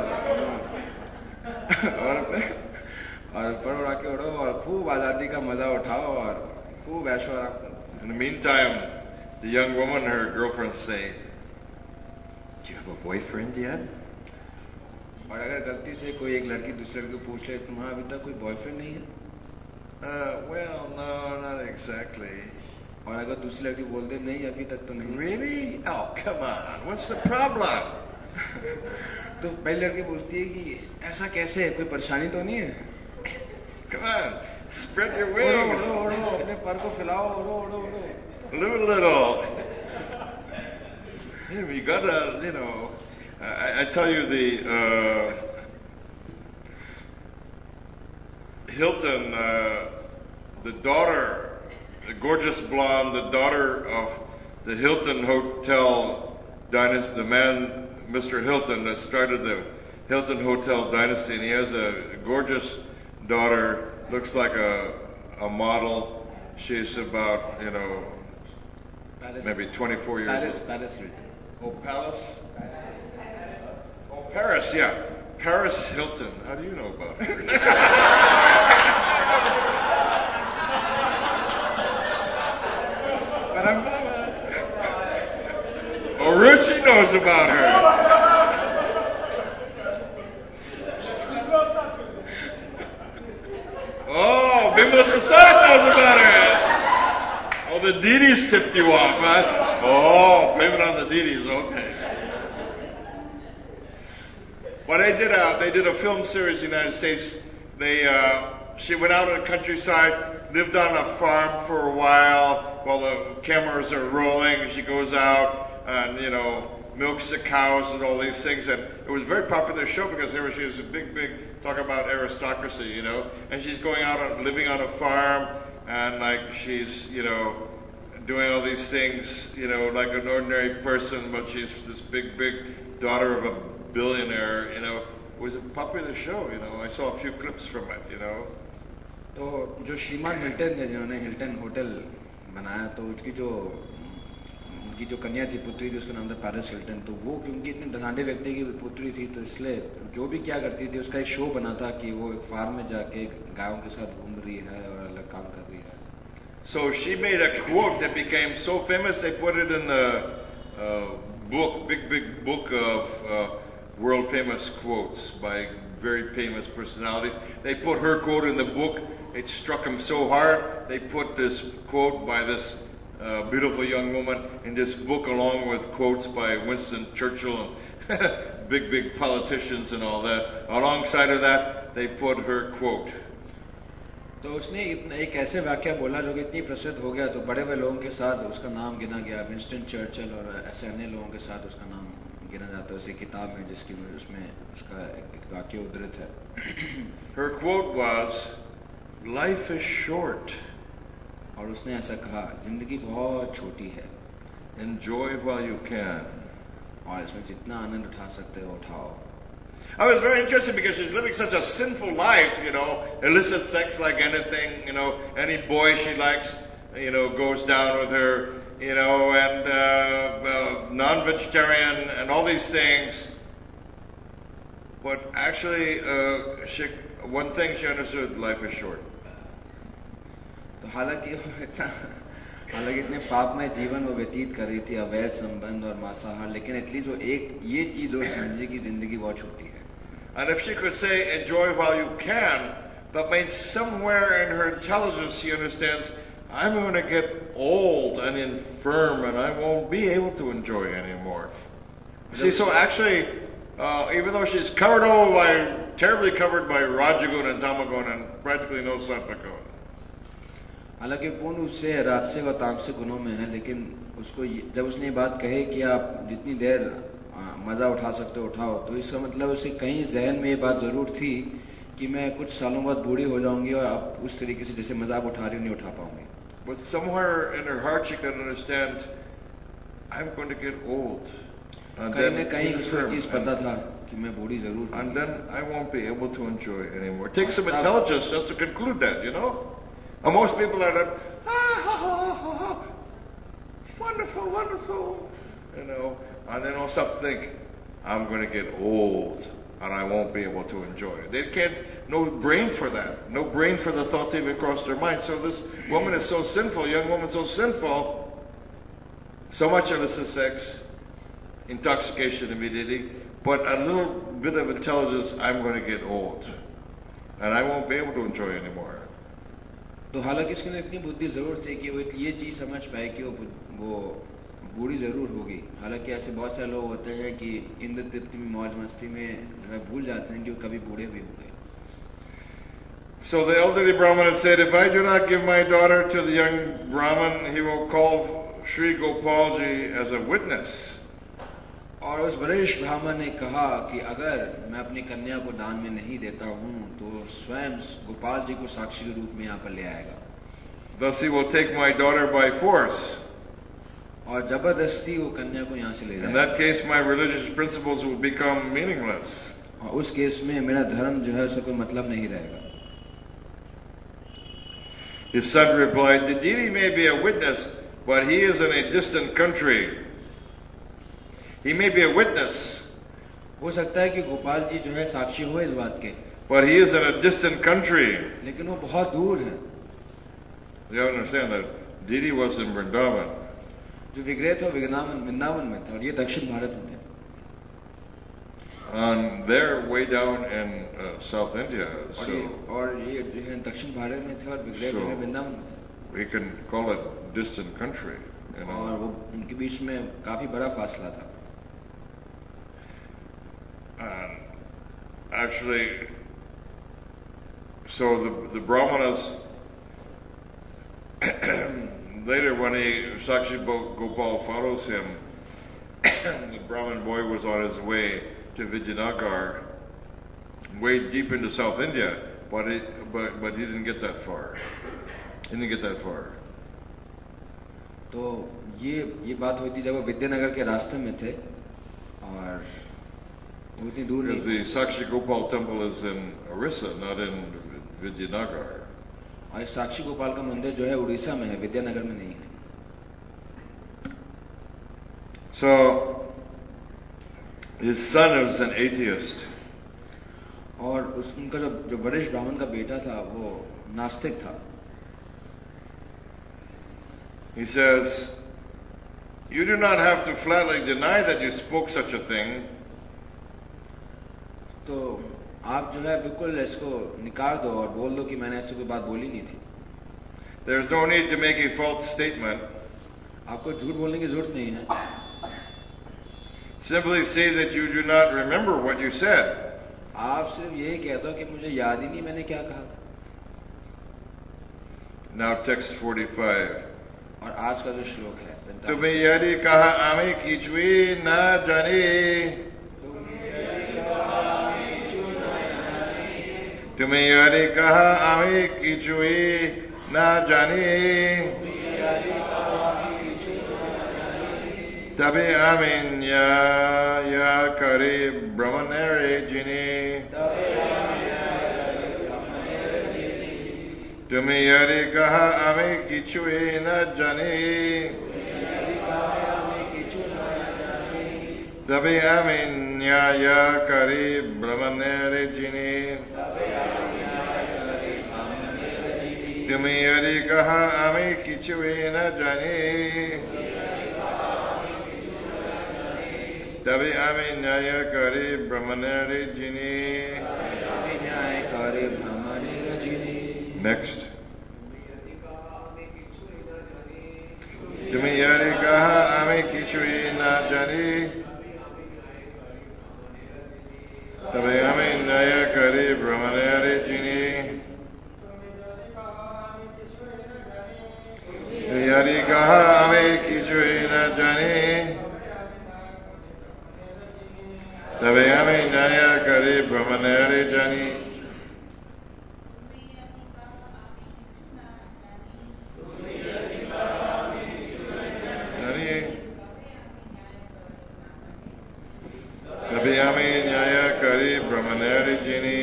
पर उड़ा के उड़ो और खूब आजादी का मजा उठाओ और खूब ऐशो आराम करो. In the meantime, the young woman, her girlfriends say, "Do you have a boyfriend yet?" और अगर गलती से कोई एक लड़की दूसरे लड़की को पूछ ले तुम्हारा अभी तक कोई बॉयफ्रेंड नहीं है, well, no, not exactly. और अगर दूसरी लड़की बोल दे नहीं अभी तक तो नहीं. Really? Oh, come on. What's the problem? तो पहली लड़की पूछती है कि ऐसा कैसे है, कोई परेशानी तो नहीं है. Come on, spread your wings. उड़ो उड़ो उड़ो, अपने पर को फैलाओ, उड़ो उड़ो उड़ो. Live a little. You gotta, you know. I tell you, the Hilton, the daughter, the gorgeous blonde, the daughter of the Hilton Hotel dynasty, the man, Mr. Hilton, that started the Hilton Hotel dynasty, and he has a gorgeous daughter, looks like a model. She's about, you know, Paris, maybe 24 years old. Paris Hilton. Oh, Palace? Oh, Paris, yeah. Paris Hilton. How do you know about her? Oh, Ruchi knows about her. Oh, Bimla Prasad knows about her. Oh, the Didis tipped you off, huh? Oh, blame it on the Didis, okay. Well, they did a film series in the United States. She went out in the countryside, lived on a farm for a while the cameras are rolling. She goes out and, you know, milks the cows and all these things. And it was a very popular show because she was a big, talk about aristocracy, you know. And she's going out and living on a farm and, like, she's, you know, doing all these things, you know, like an ordinary person, but she's this big daughter of a billionaire, you know. It was a popular show, you know. I saw a few clips from it, you know. तो जो श्रीमान Hilton थे जिन्होंने Hilton hotel बनाया, तो उनकी जो कन्या थी, पुत्री थी, उसका नाम था पेरिस हिल्टन. तो वो क्योंकि इतने धनाढ़े व्यक्ति की पुत्री थी, तो इसलिए जो भी क्या करती थी उसका एक शो बना था कि वो एक फार्म में जाके गायों के साथ घूम रही है और अलग काम कर रही है. So she made a quote that became so famous they put it in the book, big book of world famous quotes by very famous personalities. They put her quote in the book. It struck them so hard. They put this quote by this beautiful young woman in this book along with quotes by Winston Churchill and big politicians and all that. Alongside of that, they put her quote. तो उसने एक ऐसे वाक्य बोला जो कि इतनी प्रसिद्ध हो गया, तो बड़े लोगों के साथ उसका नाम गिना गया, विंस्टन चर्चिल और ऐसे अन्य लोगों के साथ उसका नाम गिना जाता है उसी किताब में, जिसकी उसमें उसका एक वाक्य उद्धृत है. Her quote was, "Life is short." और उसने ऐसा कहा, जिंदगी बहुत छोटी है. Enjoy while you can. और इसमें जितना आनंद उठा सकते हो उठाओ. I was very interested because she's living such a sinful life, you know, illicit sex like anything, you know, any boy she likes, you know, goes down with her, and non-vegetarian and all these things. But actually, one thing she understood: life is short. तो हालांकि इतने पापमय जीवन वो व्यतीत कर रही थी, अवैध संबंध और मांसाहार, लेकिन एटलीस्ट वो एक ये चीज वो समझी कि जिंदगी बहुत छोटी है. And if she could say, enjoy while you can, but maybe somewhere in her intelligence she understands, I'm going to get old and infirm and I won't be able to enjoy anymore. See, so actually, even though she's terribly covered by Rajagun and Tamagun and practically no Sattvagun. हालांकि पूर्ण रूप से राजसिक और तामसिक गुणों में है, लेकिन उसको जब उसने ये बात कही कि आप जितनी देर मजा उठा सकते हो उठाओ, तो इसका मतलब उसके कहीं जहन में ये बात जरूर थी कि मैं कुछ सालों बाद बूढ़ी हो जाऊंगी और आप उस तरीके से जैसे मजा उठा रही नहीं उठा पाऊंगी. But somewhere in her heart she could understand, I'm going to get old. कहीं न कहीं उसको चीज पता था कि मैं बूढ़ी जरूर हूँ. And then I won't be able to enjoy it anymore. It takes some intelligence just to conclude that, And most people are like, wonderful, wonderful, and then they'll stop to think, I'm going to get old and I won't be able to enjoy it. They can't, no brain for that, no brain for the thought to even cross their mind. So this woman is so sinful, young woman so sinful, so much illicit sex, intoxication immediately, but a little bit of intelligence, I'm going to get old and I won't be able to enjoy it anymore. तो हालांकि इसके अंदर इतनी बुद्धि जरूर थी कि वो ये चीज समझ पाए कि वो बूढ़ी जरूर होगी. हालांकि ऐसे बहुत सारे लोग होते हैं कि इंद्र तृप्ति में मौज मस्ती में भूल जाते हैं कि वो कभी बूढ़े भी हो गए. So the elderly Brahmana said, if I do not give my daughter to the young Brahman, he will call Sri Gopalji as a witness. और उस वरिष्ठ ब्राह्मण ने कहा कि अगर मैं अपनी कन्या को दान में नहीं देता हूं तो स्वयं गोपाल जी को साक्षी के रूप में यहां पर ले आएगा. Thus he will take my daughter by force. और जबरदस्ती वो कन्या को यहां से ले जाएगा. In that case my religious principles will become meaningless. और उस केस में मेरा धर्म जो है उसका कोई मतलब नहीं रहेगा. His son replied, the deity may be a witness, but he is in a distant country. He may be a witness. हो सकता है कि गोपाल जी जो है साक्षी हो इस बात के. But he is in a distant country. लेकिन वो बहुत दूर है. You understand that deity was in Vrindavan. जो विग्रह था वृंदावन में था और ये दक्षिण भारत में थे. And they're way down in South India. और ये जो है दक्षिण भारत में थे और विग्रह जो है वृंदावन में थे. We can call it distant country. और वो उनके बीच में काफी बड़ा फासला था. Actually, so the Brahmanas, later when Sakshi Gopal follows him, the Brahmin boy was on his way to Vijayanagar, way deep into South India, but he didn't get that far. He didn't get that far. तो ये बात हुई थी जब वो विद्यानगर के रास्ते में थे और उतनी दूर नहीं. Because the Sakshi Gopal temple is in Orissa, not in Vijayanagar. और साक्षी गोपाल का मंदिर जो है उड़ीसा में है, विद्यानगर में नहीं है. So his son was an atheist. और उनका जो वरिष्ठ ब्राह्मण का बेटा था वो नास्तिक था. He says, you do not have to flatly deny that you spoke such a thing. तो आप जो है बिल्कुल इसको निकाल दो और बोल दो कि मैंने ऐसी कोई बात बोली नहीं थी. There is no need to make a false statement. आपको झूठ बोलने की जरूरत नहीं है. Simply say that you do not remember what you said. आप सिर्फ यही कहते हो कि मुझे याद ही नहीं मैंने क्या कहा था. Now text 45. और आज का जो श्लोक है, तुम्हें यदि कहा आमे किचुई न जाने, तुम्हें यदि कहा आमे किचुई न जाने, तबे आमीन या करे ब्रह्मनेरे जिने. तुम्हें यदि कहा आमे किचुई न जाने, तभी আমি ন্যায়কারী ব্রহ্মণের যিনি তুমি यदि कहा আমি কিছুই না জানি तभी আমি ন্যায়কারী ব্রহ্মণের যিনি Next. তুমি यदि कहा আমি কিছুই না জানি তবে আমি ন্যায়কারী ব্রহ্মণের যিনি यदि कहा আমি কিছুই না জানি তবে আমি ন্যায়কারী ব্রহ্মণের জানি तभी আমি ন্যায়কারী ব্রহ্মণের যিনি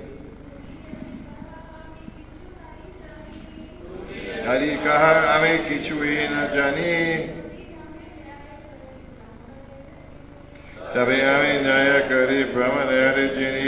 यदि कहा আমি কিছুই না জানি तभी আমি ন্যায়কারী ব্রহ্মণের যিনি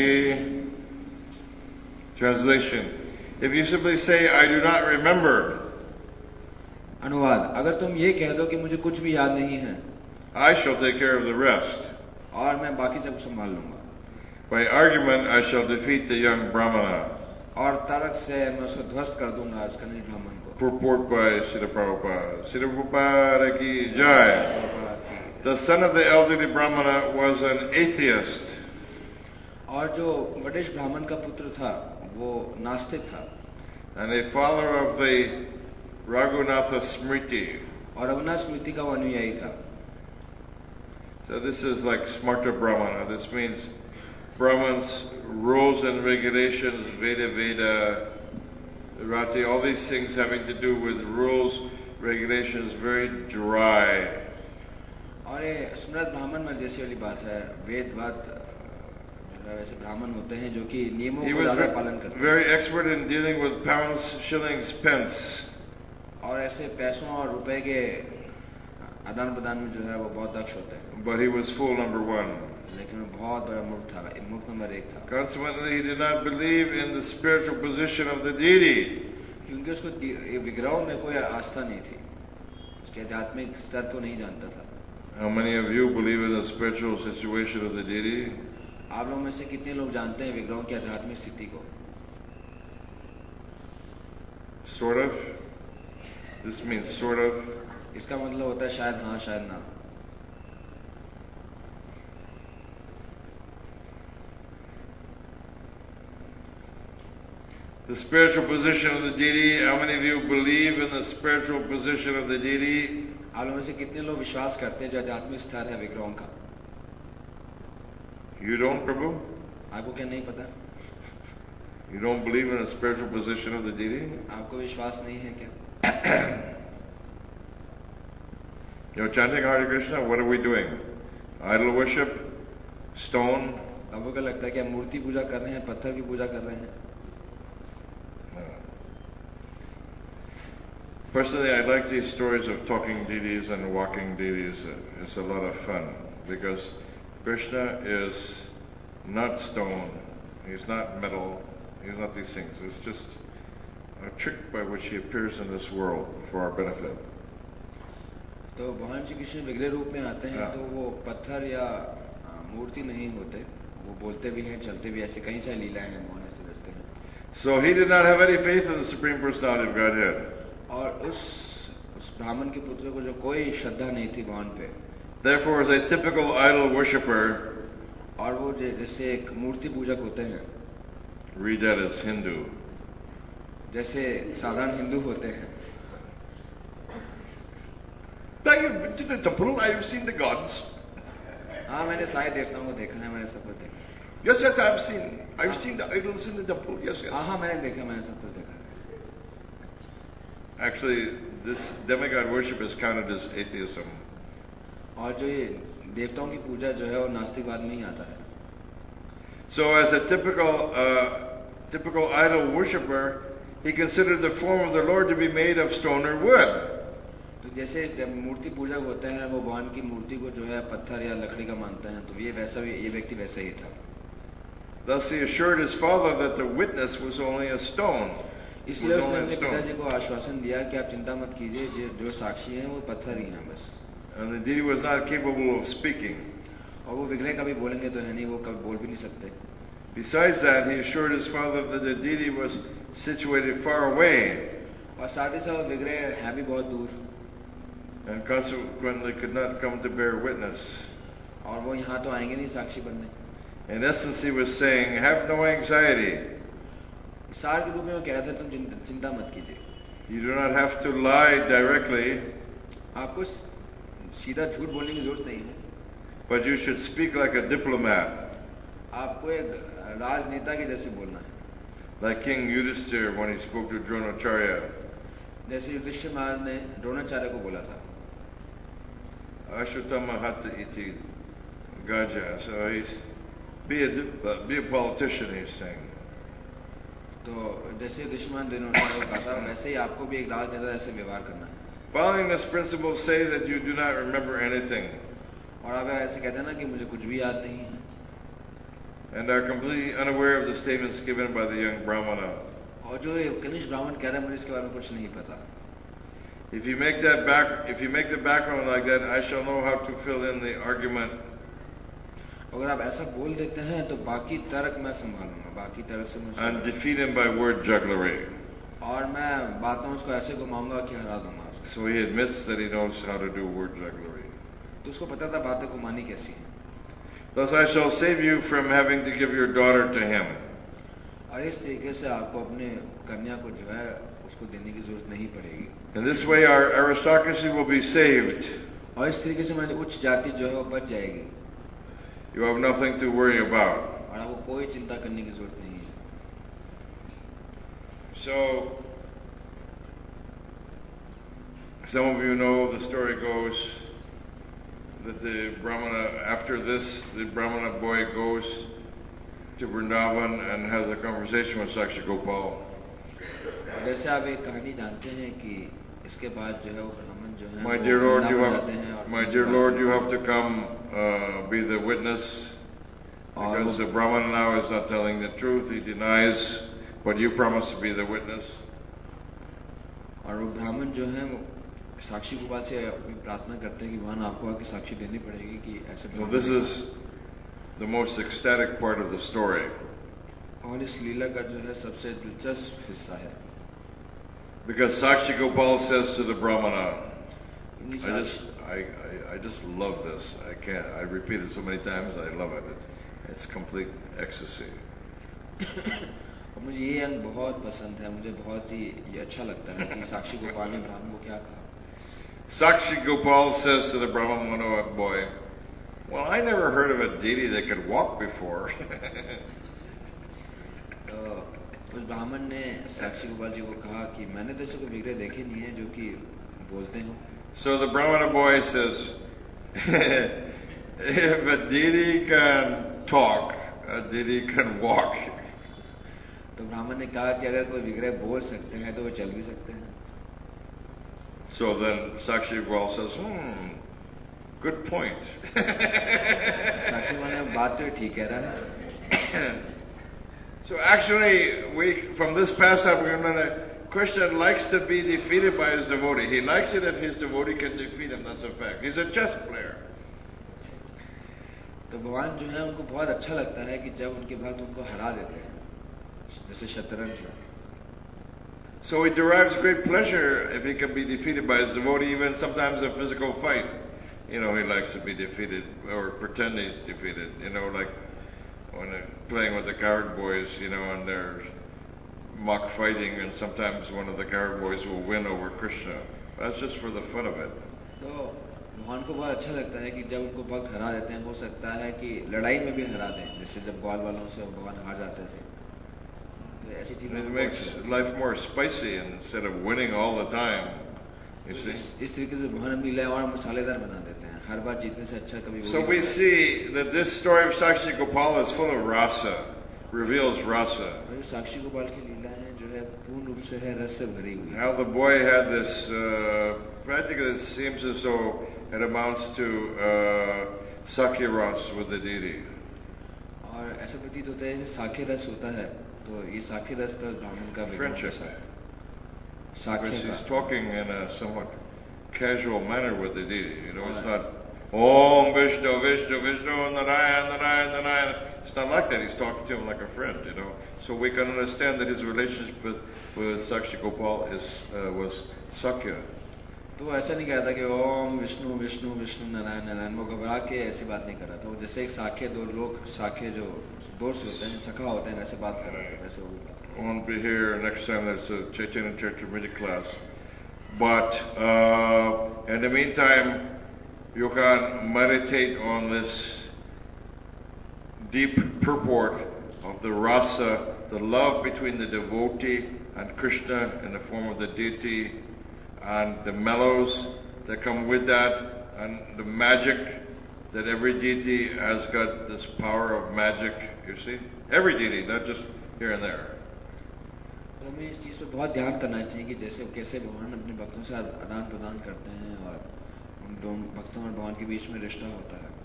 Translation. If you simply say, I do not remember, अनुवाद, अगर तुम ये कह दो कि मुझे कुछ भी याद नहीं है, I shall take care of the rest. और मैं बाकी सब संभाल लूंगा. By argument, I shall defeat the young Brahmana. और तर्क से मैं उसको ध्वस्त कर दूंगा इस कनिष्ठ ब्राह्मण को. Purport by Srila Prabhupada. Srila Prabhupada ki jai. The son of the elderly Brahmana was an atheist. और जो वडिष्ठ ब्राह्मण का पुत्र था वो नास्तिक था. And a follower of the Raghunatha Smriti. और रघुनाथ स्मृति का वो अनुयायी था. So this is like Smarta Brahmana. This means Brahman's rules and regulations, Veda, Rati, all these things having to do with rules, regulations, very dry. और ये स्मृत ब्राह्मण में जैसी वाली बात है, वेद बात वैसे ब्राह्मण होते हैं जो कि नियमों को ज्यादा पालन करते हैं. Very expert in dealing with pounds, shillings, pence. और ऐसे पैसों और रुपए के आदान प्रदान में जो है वो बहुत दक्ष होते हैं. But he was fool number one. लेकिन वो बहुत बड़ा मूर्ख था, मूर्ख नंबर 1 था. Consequently, he did not believe in the spiritual position of the deity. क्योंकि उसको विग्रहों में कोई आस्था नहीं थी, उसके आध्यात्मिक स्तर को नहीं जानता था. How many of you believe in the spiritual situation of the deity? आप लोगों में से कितने लोग जानते हैं विग्रहों की आध्यात्मिक स्थिति को? Sort of. This means sort of. इसका मतलब होता है शायद हाँ शायद ना. The spiritual position of the deity. How many of you believe in the spiritual position of the deity? आप लोगों में से कितने लोग विश्वास करते हैं जो आध्यात्मिक स्तर है विग्रहों का? You don't, Prabhu? आपको क्या नहीं पता? You don't believe in the spiritual position of the deity? आपको विश्वास नहीं है क्या? You're chanting Hare Krishna. What are we doing? Idol worship, stone. आपको क्या लगता है कि हम मूर्ति पूजा कर रहे हैं, पत्थर की पूजा कर रहे हैं? Personally, I like these stories of talking deities and walking deities. It's a lot of fun because Krishna is not stone, he's not metal, he's not these things. It's just a trick by which he appears in this world for our benefit. तो भगवान श्री कृष्ण विग्रह रूप में आते हैं तो वो पत्थर या मूर्ति नहीं होते, वो बोलते भी हैं, चलते भी, ऐसे कई सारी लीलाएं हैं भगवान से रचते हैं. So he did not have any faith in the Supreme Personality of Godhead. और उस ब्राह्मण के पुत्र को जो कोई श्रद्धा नहीं थी भगवान पे. Therefore, as a typical idol worshipper, और वो जैसे एक मूर्ति पूजक होते हैं, read that as Hindu. जैसे साधारण हिंदू होते हैं. Have you been to the temple? Have you seen the gods? हाँ, मैंने सारे देवताओं को देखा है, मैंने सब कुछ देखा. Yes, yes, I've seen. I've seen the idols in the temple. Yes, yes. हाँ, मैंने देखा, मैंने सब कुछ देखा. Actually, this demigod worship is counted as atheism. और जो ये देवताओं की पूजा जो है वो नास्तिकवाद में ही आता है. So, as a typical idol worshipper, he considered the form of the Lord to be made of stone or wood. तो तो जैसे जब मूर्ति पूजक होते हैं वो भगवान की मूर्ति को जो है पत्थर या लकड़ी का मानते हैं, तो ये व्यक्ति वैसा ही था. Thus he assured his father that the witness was only a stone. इसलिए उसने अपने पिताजी को आश्वासन दिया कि आप चिंता मत कीजिए, जो साक्षी हैं वो पत्थर ही हैं बस. And the deity was not capable of speaking. और वो विग्रह कभी बोलेंगे तो है नहीं, वो कभी बोल भी नहीं सकते. Besides that, he assured his father that the deity was situated far away. और साथ ही साथ विग्रह है भी बहुत दूर. And consequently could not come to bear witness. और वो यहाँ तो आएंगे नहीं साक्षी बनने. In essence, he was saying, have no anxiety. सार के रूप में वो कह रहा था तुम चिंता मत कीजिए. You do not have to lie directly. आपको सीधा झूठ बोलने की जरूरत नहीं है. But you should speak like a diplomat. आपको एक राजनेता के जैसे बोलना है. Like King Yudhishthira when he spoke to Dronacharya. जैसे युधिष्ठिर महाराज ने द्रोणाचार्य को बोला था. Ashwatthama Hatha iti Gaja. So he's be a politician, he's saying. तो जैसे युधिष्ठिर महाराज द्रोणाचार्य को कहा था, वैसे ही आपको भी एक राजनेता जैसे व्यवहार करना है. Following this principle, say that you do not remember anything. और आप ऐसे कहते हैं ना कि मुझे कुछ भी याद नहीं है. And are completely unaware of the statements given by the young Brahmana. और जो कनिष्ठ ब्राह्मण कह रहा है मुझे इसके बारे में कुछ नहीं पता. If you make the background like that, I shall know how to fill in the argument. अगर आप ऐसा बोल देते हैं तो बाकी तर्क मैं संभालूंगा, बाकी तर्क से मैं And defeat him by word jugglery. और मैं बातों उसको ऐसे घुमाऊंगा कि हरा दूंगा. So he admits that he knows how to do word jugglery. तो उसको पता था बातें घुमानी कैसी है. Thus I shall save you from having to give your daughter to him. और इस तरीके से आपको अपने कन्या को जो है उसको देने की जरूरत नहीं पड़ेगी. In this way our aristocracy will be saved. और इस तरीके से हमारी उच्च जाति जो है वो बच जाएगी. You have nothing to worry about. और आपको कोई चिंता करने की जरूरत नहीं है. So, some of you know the story goes that the Brahmana, after this, the Brahmana boy goes to Vrindavan and has a conversation with Sakshi Gopal. और जैसे आप एक कहानी जानते हैं कि इसके बाद जो है वो ब्राह्मण जो है My dear Lord, you have to come be the witness, because the Brahmana now is not telling the truth. He denies, but you promise to be the witness. और वो ब्राह्मण जो है वो साक्षी गोपाल से प्रार्थना करते हैं कि भगवान आपको आके साक्षी देनी पड़ेगी कि ऐसे. Well, this is the most ecstatic part of the story. और इस लीला का जो है सबसे दिलचस्प हिस्सा है. Because Sakshi Gopal says to the Brahmana, I just love this. I can't. I repeat it so many times. I love it. It's complete ecstasy. मुझे ये अंग बहुत पसंद है. मुझे बहुत ही ये अच्छा लगता है कि साक्षी गोपाल ने ब्राह्मण को क्या कहा. Sakshi Gopal says to the Brahmana boy, well, I never heard of a deity that could walk before. उस ब्राह्मण ने साक्षी गोपाल जी को कहा कि मैंने तो ऐसे कोई विग्रह देखे नहीं है जो कि बोलते हो. So the Brahmana boy says, if a deity can talk, a deity can walk. तो ब्राह्मण ने कहा कि अगर कोई विग्रह बोल सकते हैं तो वो चल भी सकते हैं. So then Sakshi Gopal says, good point. साक्षी माने बात तो ठीक कह रहा है. So actually, from this passage, we're going to, Krishna likes to be defeated by his devotee. He likes it if his devotee can defeat him. That's a fact. He's a chess player. तो भगवान जो है उनको बहुत अच्छा लगता है कि जब उनके भक्त उनको हरा देते हैं, जैसे शतरंज. So he derives great pleasure if he can be defeated by his devotee, even sometimes a physical fight. He likes to be defeated or pretend he's defeated. Like when they're playing with the coward boys, and they're mock fighting, and sometimes one of the coward boys will win over Krishna. That's just for the fun of it. तो भगवान को बहुत अच्छा लगता है कि जब उनको भक्त हरा देते हैं, हो सकता है कि लड़ाई में भी हरा दें, जैसे जब ग्वाल वालों से भगवान हार जाते थे. तो ऐसी चीजें It makes life more spicy instead of winning all the time. You see? इस तरीके से भगवान अपनी लय और मसालेदार बना देते हैं. हर बार जीतने से अच्छा कभी. So we see that this story of Sakshi Gopal is full of rasa. reveals rasa. और ये साक्षी गोपाल की लीलाएं जो है पूर्ण रूप से है रस से भरी हुई. How the boy had this, practically it seems as though it amounts to Sakya ras with the deity. और ऐसा प्रतीत होता है जैसे साख्य रस होता है, तो ये साख्य रस तो ब्राह्मण का विग्रह के साथ Because he's talking in a somewhat casual manner with the deity. You know, it's not Om Vishnu, Vishnu, Vishnu, Narayan, Narayan, Narayan. It's not like that. He's talking to him like a friend, you know. So we can understand that his relationship with Sakshi Gopal was Sakya. तो ऐसा नहीं कह रहा था कि ओम विष्णु विष्णु विष्णु नारायण नारायण, वो घबरा के ऐसी बात नहीं कर रहा था. वो जैसे एक साखे दो लोग साखे जो दोस्त होते हैं सखा होते हैं वैसे बात कर रहे थे, वैसे वो बात. I won't be here next time there's a Chaitanya Charitamrita class. But in the meantime, you can meditate on this deep purport of the rasa, the love between the devotee and Krishna in the form of the deity, and the mellows that come with that, and the magic that every deity has got this power of magic, you see? Every deity, not just here and there. तो हमें इस चीज़ पर बहुत ध्यान करना चाहिए कि जैसे कैसे भगवान अपने भक्तों से आदान प्रदान करते हैं और उन दोनों भक्तों और भगवान के बीच में रिश्ता होता है.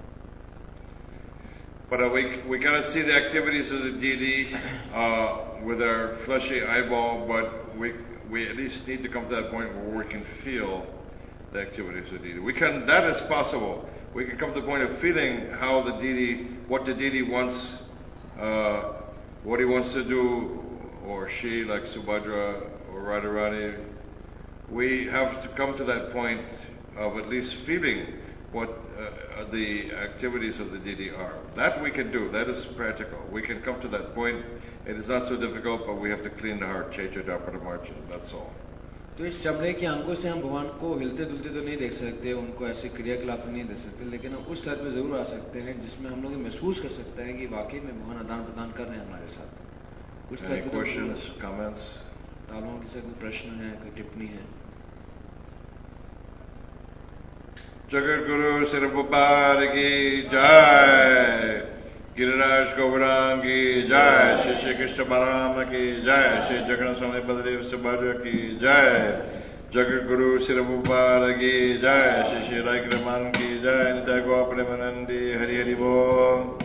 But we kind of see the activities of the deity with our fleshy eyeball, but we at least need to come to that point where we can feel the activities of the deity. That is possible. We can come to the point of feeling how the deity, what the deity wants, what he wants to do, or she, like Subhadra or Radharani. We have to come to that point of at least feeling what the activities of the deity are. That we can do. That is practical. We can come to that point. It is not so difficult, but we have to clean the heart. Checha Dapadamarcha. That's all. तो इस चमड़े की आंखों से हम भगवान को हिलते डुलते तो नहीं देख सकते, उनको ऐसे क्रियाकलाप नहीं दे सकते, लेकिन हम उस स्तर पे जरूर आ सकते हैं जिसमें हम लोग महसूस कर सकते हैं कि वाकई में भगवान आदान प्रदान कर रहे हैं हमारे साथ. उस स्तर पे. Questions, comments? तालों की से कोई प्रश्न है, कोई टिप्पणी है? Jagat Guru Sri Prabhupada ki Jai, Giriraj Govardhan ki Jai, Shri Shri Krishna Balram ki Jai, Shri Jagannath Swami Baladev Subhadra ki Jai, Jagat Guru Sri Prabhupada ki Jai, Shri Shri Rai Raman ki Jai, Nitai Gopa Premanandi Hari Hari Bol.